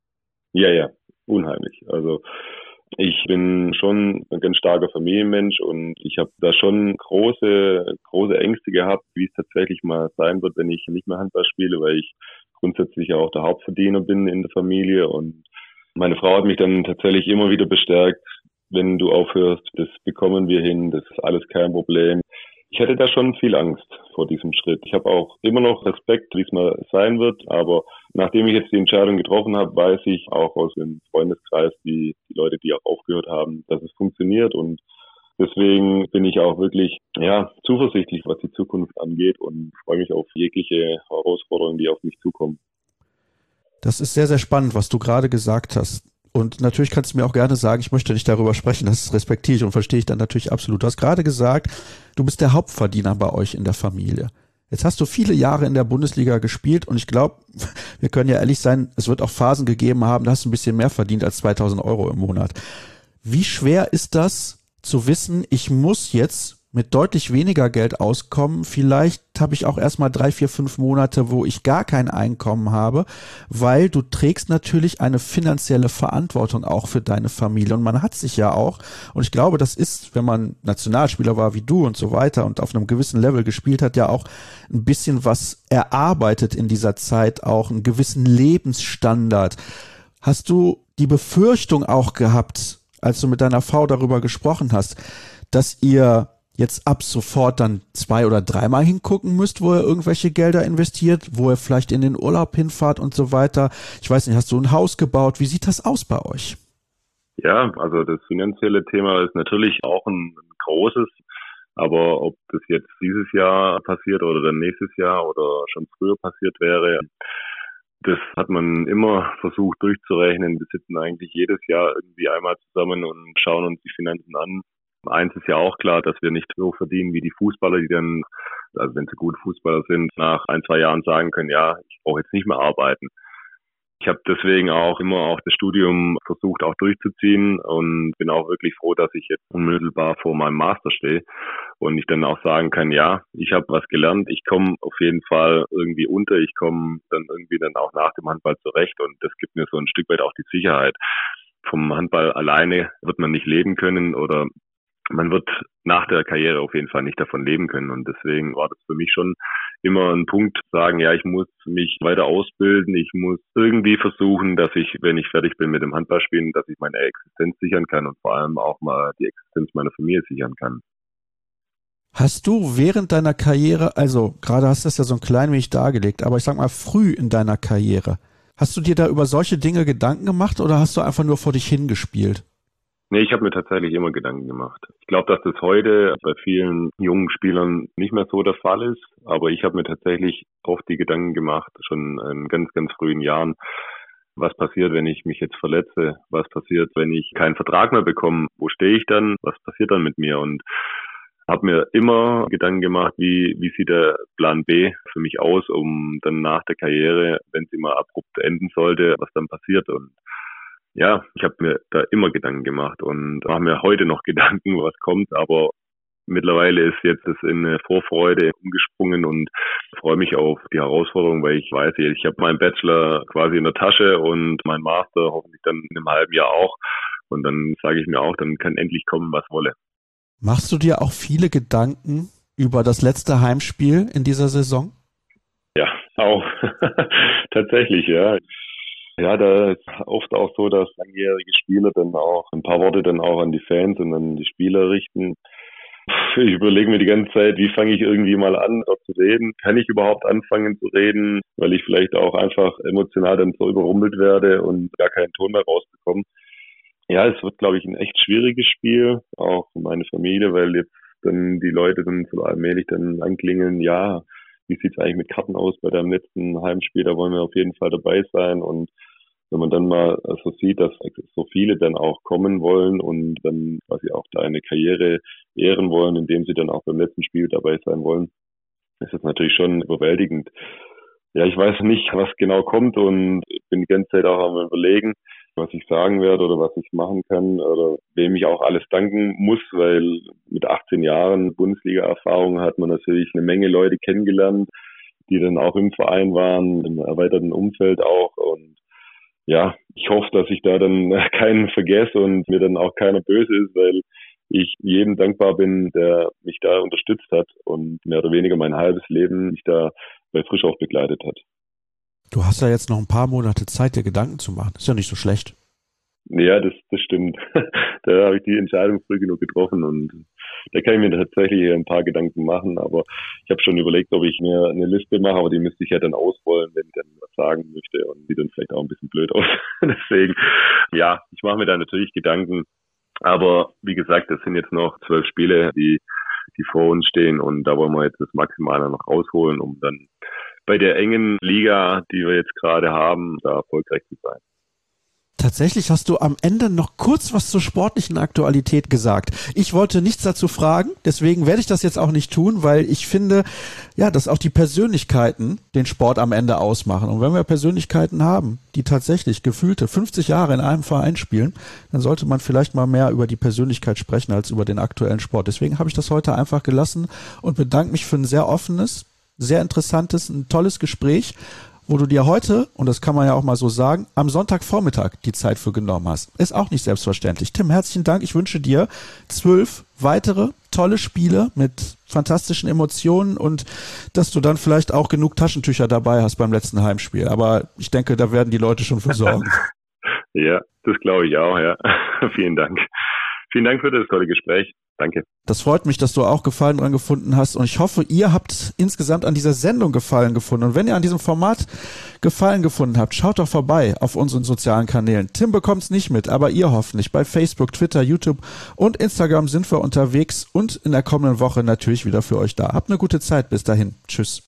Ja, ja, unheimlich. Also ich bin schon ein ganz starker Familienmensch und ich habe da schon große, große Ängste gehabt, wie es tatsächlich mal sein wird, wenn ich nicht mehr Handball spiele, weil ich grundsätzlich ja auch der Hauptverdiener bin in der Familie. Und meine Frau hat mich dann tatsächlich immer wieder bestärkt, wenn du aufhörst, das bekommen wir hin, das ist alles kein Problem. Ich hatte da schon viel Angst vor diesem Schritt. Ich habe auch immer noch Respekt, wie es mal sein wird, aber nachdem ich jetzt die Entscheidung getroffen habe, weiß ich auch aus dem Freundeskreis, die, die Leute, die auch aufgehört haben, dass es funktioniert und deswegen bin ich auch wirklich ja zuversichtlich, was die Zukunft angeht und freue mich auf jegliche Herausforderungen, die auf mich zukommen. Das ist sehr, sehr spannend, was du gerade gesagt hast. Und natürlich kannst du mir auch gerne sagen, ich möchte nicht darüber sprechen, das respektiere ich und verstehe ich dann natürlich absolut. Du hast gerade gesagt, du bist der Hauptverdiener bei euch in der Familie. Jetzt hast du viele Jahre in der Bundesliga gespielt und ich glaube, wir können ja ehrlich sein, es wird auch Phasen gegeben haben, da hast du ein bisschen mehr verdient als zweitausend Euro im Monat. Wie schwer ist das zu wissen, ich muss jetzt mit deutlich weniger Geld auskommen. Vielleicht habe ich auch erstmal drei, vier, fünf Monate, wo ich gar kein Einkommen habe, weil du trägst natürlich eine finanzielle Verantwortung auch für deine Familie. Und man hat sich ja auch, und ich glaube, das ist, wenn man Nationalspieler war wie du und so weiter und auf einem gewissen Level gespielt hat, ja auch ein bisschen was erarbeitet in dieser Zeit, auch einen gewissen Lebensstandard. Hast du die Befürchtung auch gehabt, als du mit deiner Frau darüber gesprochen hast, dass ihr jetzt ab sofort dann zwei- oder dreimal hingucken müsst, wo ihr irgendwelche Gelder investiert, wo ihr vielleicht in den Urlaub hinfahrt und so weiter? Ich weiß nicht, hast du ein Haus gebaut? Wie sieht das aus bei euch? Ja, also das finanzielle Thema ist natürlich auch ein, ein großes, aber ob das jetzt dieses Jahr passiert oder dann nächstes Jahr oder schon früher passiert wäre, das hat man immer versucht durchzurechnen. Wir sitzen eigentlich jedes Jahr irgendwie einmal zusammen und schauen uns die Finanzen an. Eins ist ja auch klar, dass wir nicht so verdienen wie die Fußballer, die dann, also wenn sie gute Fußballer sind, nach ein, zwei Jahren sagen können, ja, ich brauche jetzt nicht mehr arbeiten. Ich habe deswegen auch immer auch das Studium versucht auch durchzuziehen und bin auch wirklich froh, dass ich jetzt unmittelbar vor meinem Master stehe und ich dann auch sagen kann, ja, ich habe was gelernt, ich komme auf jeden Fall irgendwie unter, ich komme dann irgendwie dann auch nach dem Handball zurecht und das gibt mir so ein Stück weit auch die Sicherheit. Vom Handball alleine wird man nicht leben können oder man wird nach der Karriere auf jeden Fall nicht davon leben können und deswegen war das für mich schon immer ein Punkt, sagen, ja, ich muss mich weiter ausbilden, ich muss irgendwie versuchen, dass ich, wenn ich fertig bin mit dem Handballspielen, dass ich meine Existenz sichern kann und vor allem auch mal die Existenz meiner Familie sichern kann. Hast du während deiner Karriere, also gerade hast du das ja so ein klein wenig dargelegt, aber ich sag mal früh in deiner Karriere, hast du dir da über solche Dinge Gedanken gemacht oder hast du einfach nur vor dich hingespielt? Nee, ich habe mir tatsächlich immer Gedanken gemacht. Ich glaube, dass das heute bei vielen jungen Spielern nicht mehr so der Fall ist, aber ich habe mir tatsächlich oft die Gedanken gemacht, schon in ganz, ganz frühen Jahren, was passiert, wenn ich mich jetzt verletze, was passiert, wenn ich keinen Vertrag mehr bekomme, wo stehe ich dann, was passiert dann mit mir und habe mir immer Gedanken gemacht, wie wie sieht der Plan B für mich aus, um dann nach der Karriere, wenn sie mal abrupt enden sollte, was dann passiert und ja, ich habe mir da immer Gedanken gemacht und mache mir heute noch Gedanken, was kommt, aber mittlerweile ist jetzt das in eine Vorfreude umgesprungen und freue mich auf die Herausforderung, weil ich weiß, ich habe meinen Bachelor quasi in der Tasche und meinen Master hoffentlich dann in einem halben Jahr auch. Und dann sage ich mir auch, dann kann endlich kommen, was wolle. Machst du dir auch viele Gedanken über das letzte Heimspiel in dieser Saison? Ja, auch. Tatsächlich, ja. Ja, da ist oft auch so, dass langjährige Spieler dann auch ein paar Worte dann auch an die Fans und an die Spieler richten. Ich überlege mir die ganze Zeit, wie fange ich irgendwie mal an, dort zu reden? Kann ich überhaupt anfangen zu reden, weil ich vielleicht auch einfach emotional dann so überrumpelt werde und gar keinen Ton mehr rausbekomme. Ja, es wird, glaube ich, ein echt schwieriges Spiel, auch für meine Familie, weil jetzt dann die Leute dann so allmählich dann anklingeln, ja, wie sieht's eigentlich mit Karten aus bei deinem letzten Heimspiel? Da wollen wir auf jeden Fall dabei sein. Und wenn man dann mal so sieht, dass so viele dann auch kommen wollen und dann quasi auch deine Karriere ehren wollen, indem sie dann auch beim letzten Spiel dabei sein wollen, ist das natürlich schon überwältigend. Ja, ich weiß nicht, was genau kommt und bin die ganze Zeit auch am Überlegen, was ich sagen werde oder was ich machen kann oder wem ich auch alles danken muss, weil mit achtzehn Jahren Bundesliga-Erfahrung hat man natürlich eine Menge Leute kennengelernt, die dann auch im Verein waren, im erweiterten Umfeld auch. Und ja, ich hoffe, dass ich da dann keinen vergesse und mir dann auch keiner böse ist, weil ich jedem dankbar bin, der mich da unterstützt hat und mehr oder weniger mein halbes Leben mich da bei Frischhoff begleitet hat. Du hast ja jetzt noch ein paar Monate Zeit, dir Gedanken zu machen. Ist ja nicht so schlecht. Ja, das, das stimmt. Da habe ich die Entscheidung früh genug getroffen und da kann ich mir tatsächlich ein paar Gedanken machen. Aber ich habe schon überlegt, ob ich mir eine Liste mache, aber die müsste ich ja dann ausrollen, wenn ich dann was sagen möchte und sieht dann vielleicht auch ein bisschen blöd aus. Deswegen, ja, ich mache mir da natürlich Gedanken. Aber wie gesagt, das sind jetzt noch zwölf Spiele, die, die vor uns stehen und da wollen wir jetzt das Maximale noch rausholen, um dann bei der engen Liga, die wir jetzt gerade haben, da erfolgreich zu sein. Tatsächlich hast du am Ende noch kurz was zur sportlichen Aktualität gesagt. Ich wollte nichts dazu fragen, deswegen werde ich das jetzt auch nicht tun, weil ich finde, ja, dass auch die Persönlichkeiten den Sport am Ende ausmachen. Und wenn wir Persönlichkeiten haben, die tatsächlich gefühlte fünfzig Jahre in einem Verein spielen, dann sollte man vielleicht mal mehr über die Persönlichkeit sprechen als über den aktuellen Sport. Deswegen habe ich das heute einfach gelassen und bedanke mich für ein sehr offenes, sehr interessantes, ein tolles Gespräch, wo du dir heute, und das kann man ja auch mal so sagen, am Sonntagvormittag die Zeit für genommen hast. Ist auch nicht selbstverständlich. Tim, herzlichen Dank. Ich wünsche dir zwölf weitere tolle Spiele mit fantastischen Emotionen und dass du dann vielleicht auch genug Taschentücher dabei hast beim letzten Heimspiel. Aber ich denke, da werden die Leute schon für sorgen. Ja, das glaube ich auch, ja. Vielen Dank. Vielen Dank für das tolle Gespräch. Danke. Das freut mich, dass du auch Gefallen dran gefunden hast und ich hoffe, ihr habt insgesamt an dieser Sendung Gefallen gefunden. Und wenn ihr an diesem Format Gefallen gefunden habt, schaut doch vorbei auf unseren sozialen Kanälen. Tim bekommt's nicht mit, aber ihr hoffentlich. Bei Facebook, Twitter, YouTube und Instagram sind wir unterwegs und in der kommenden Woche natürlich wieder für euch da. Habt eine gute Zeit. Bis dahin. Tschüss.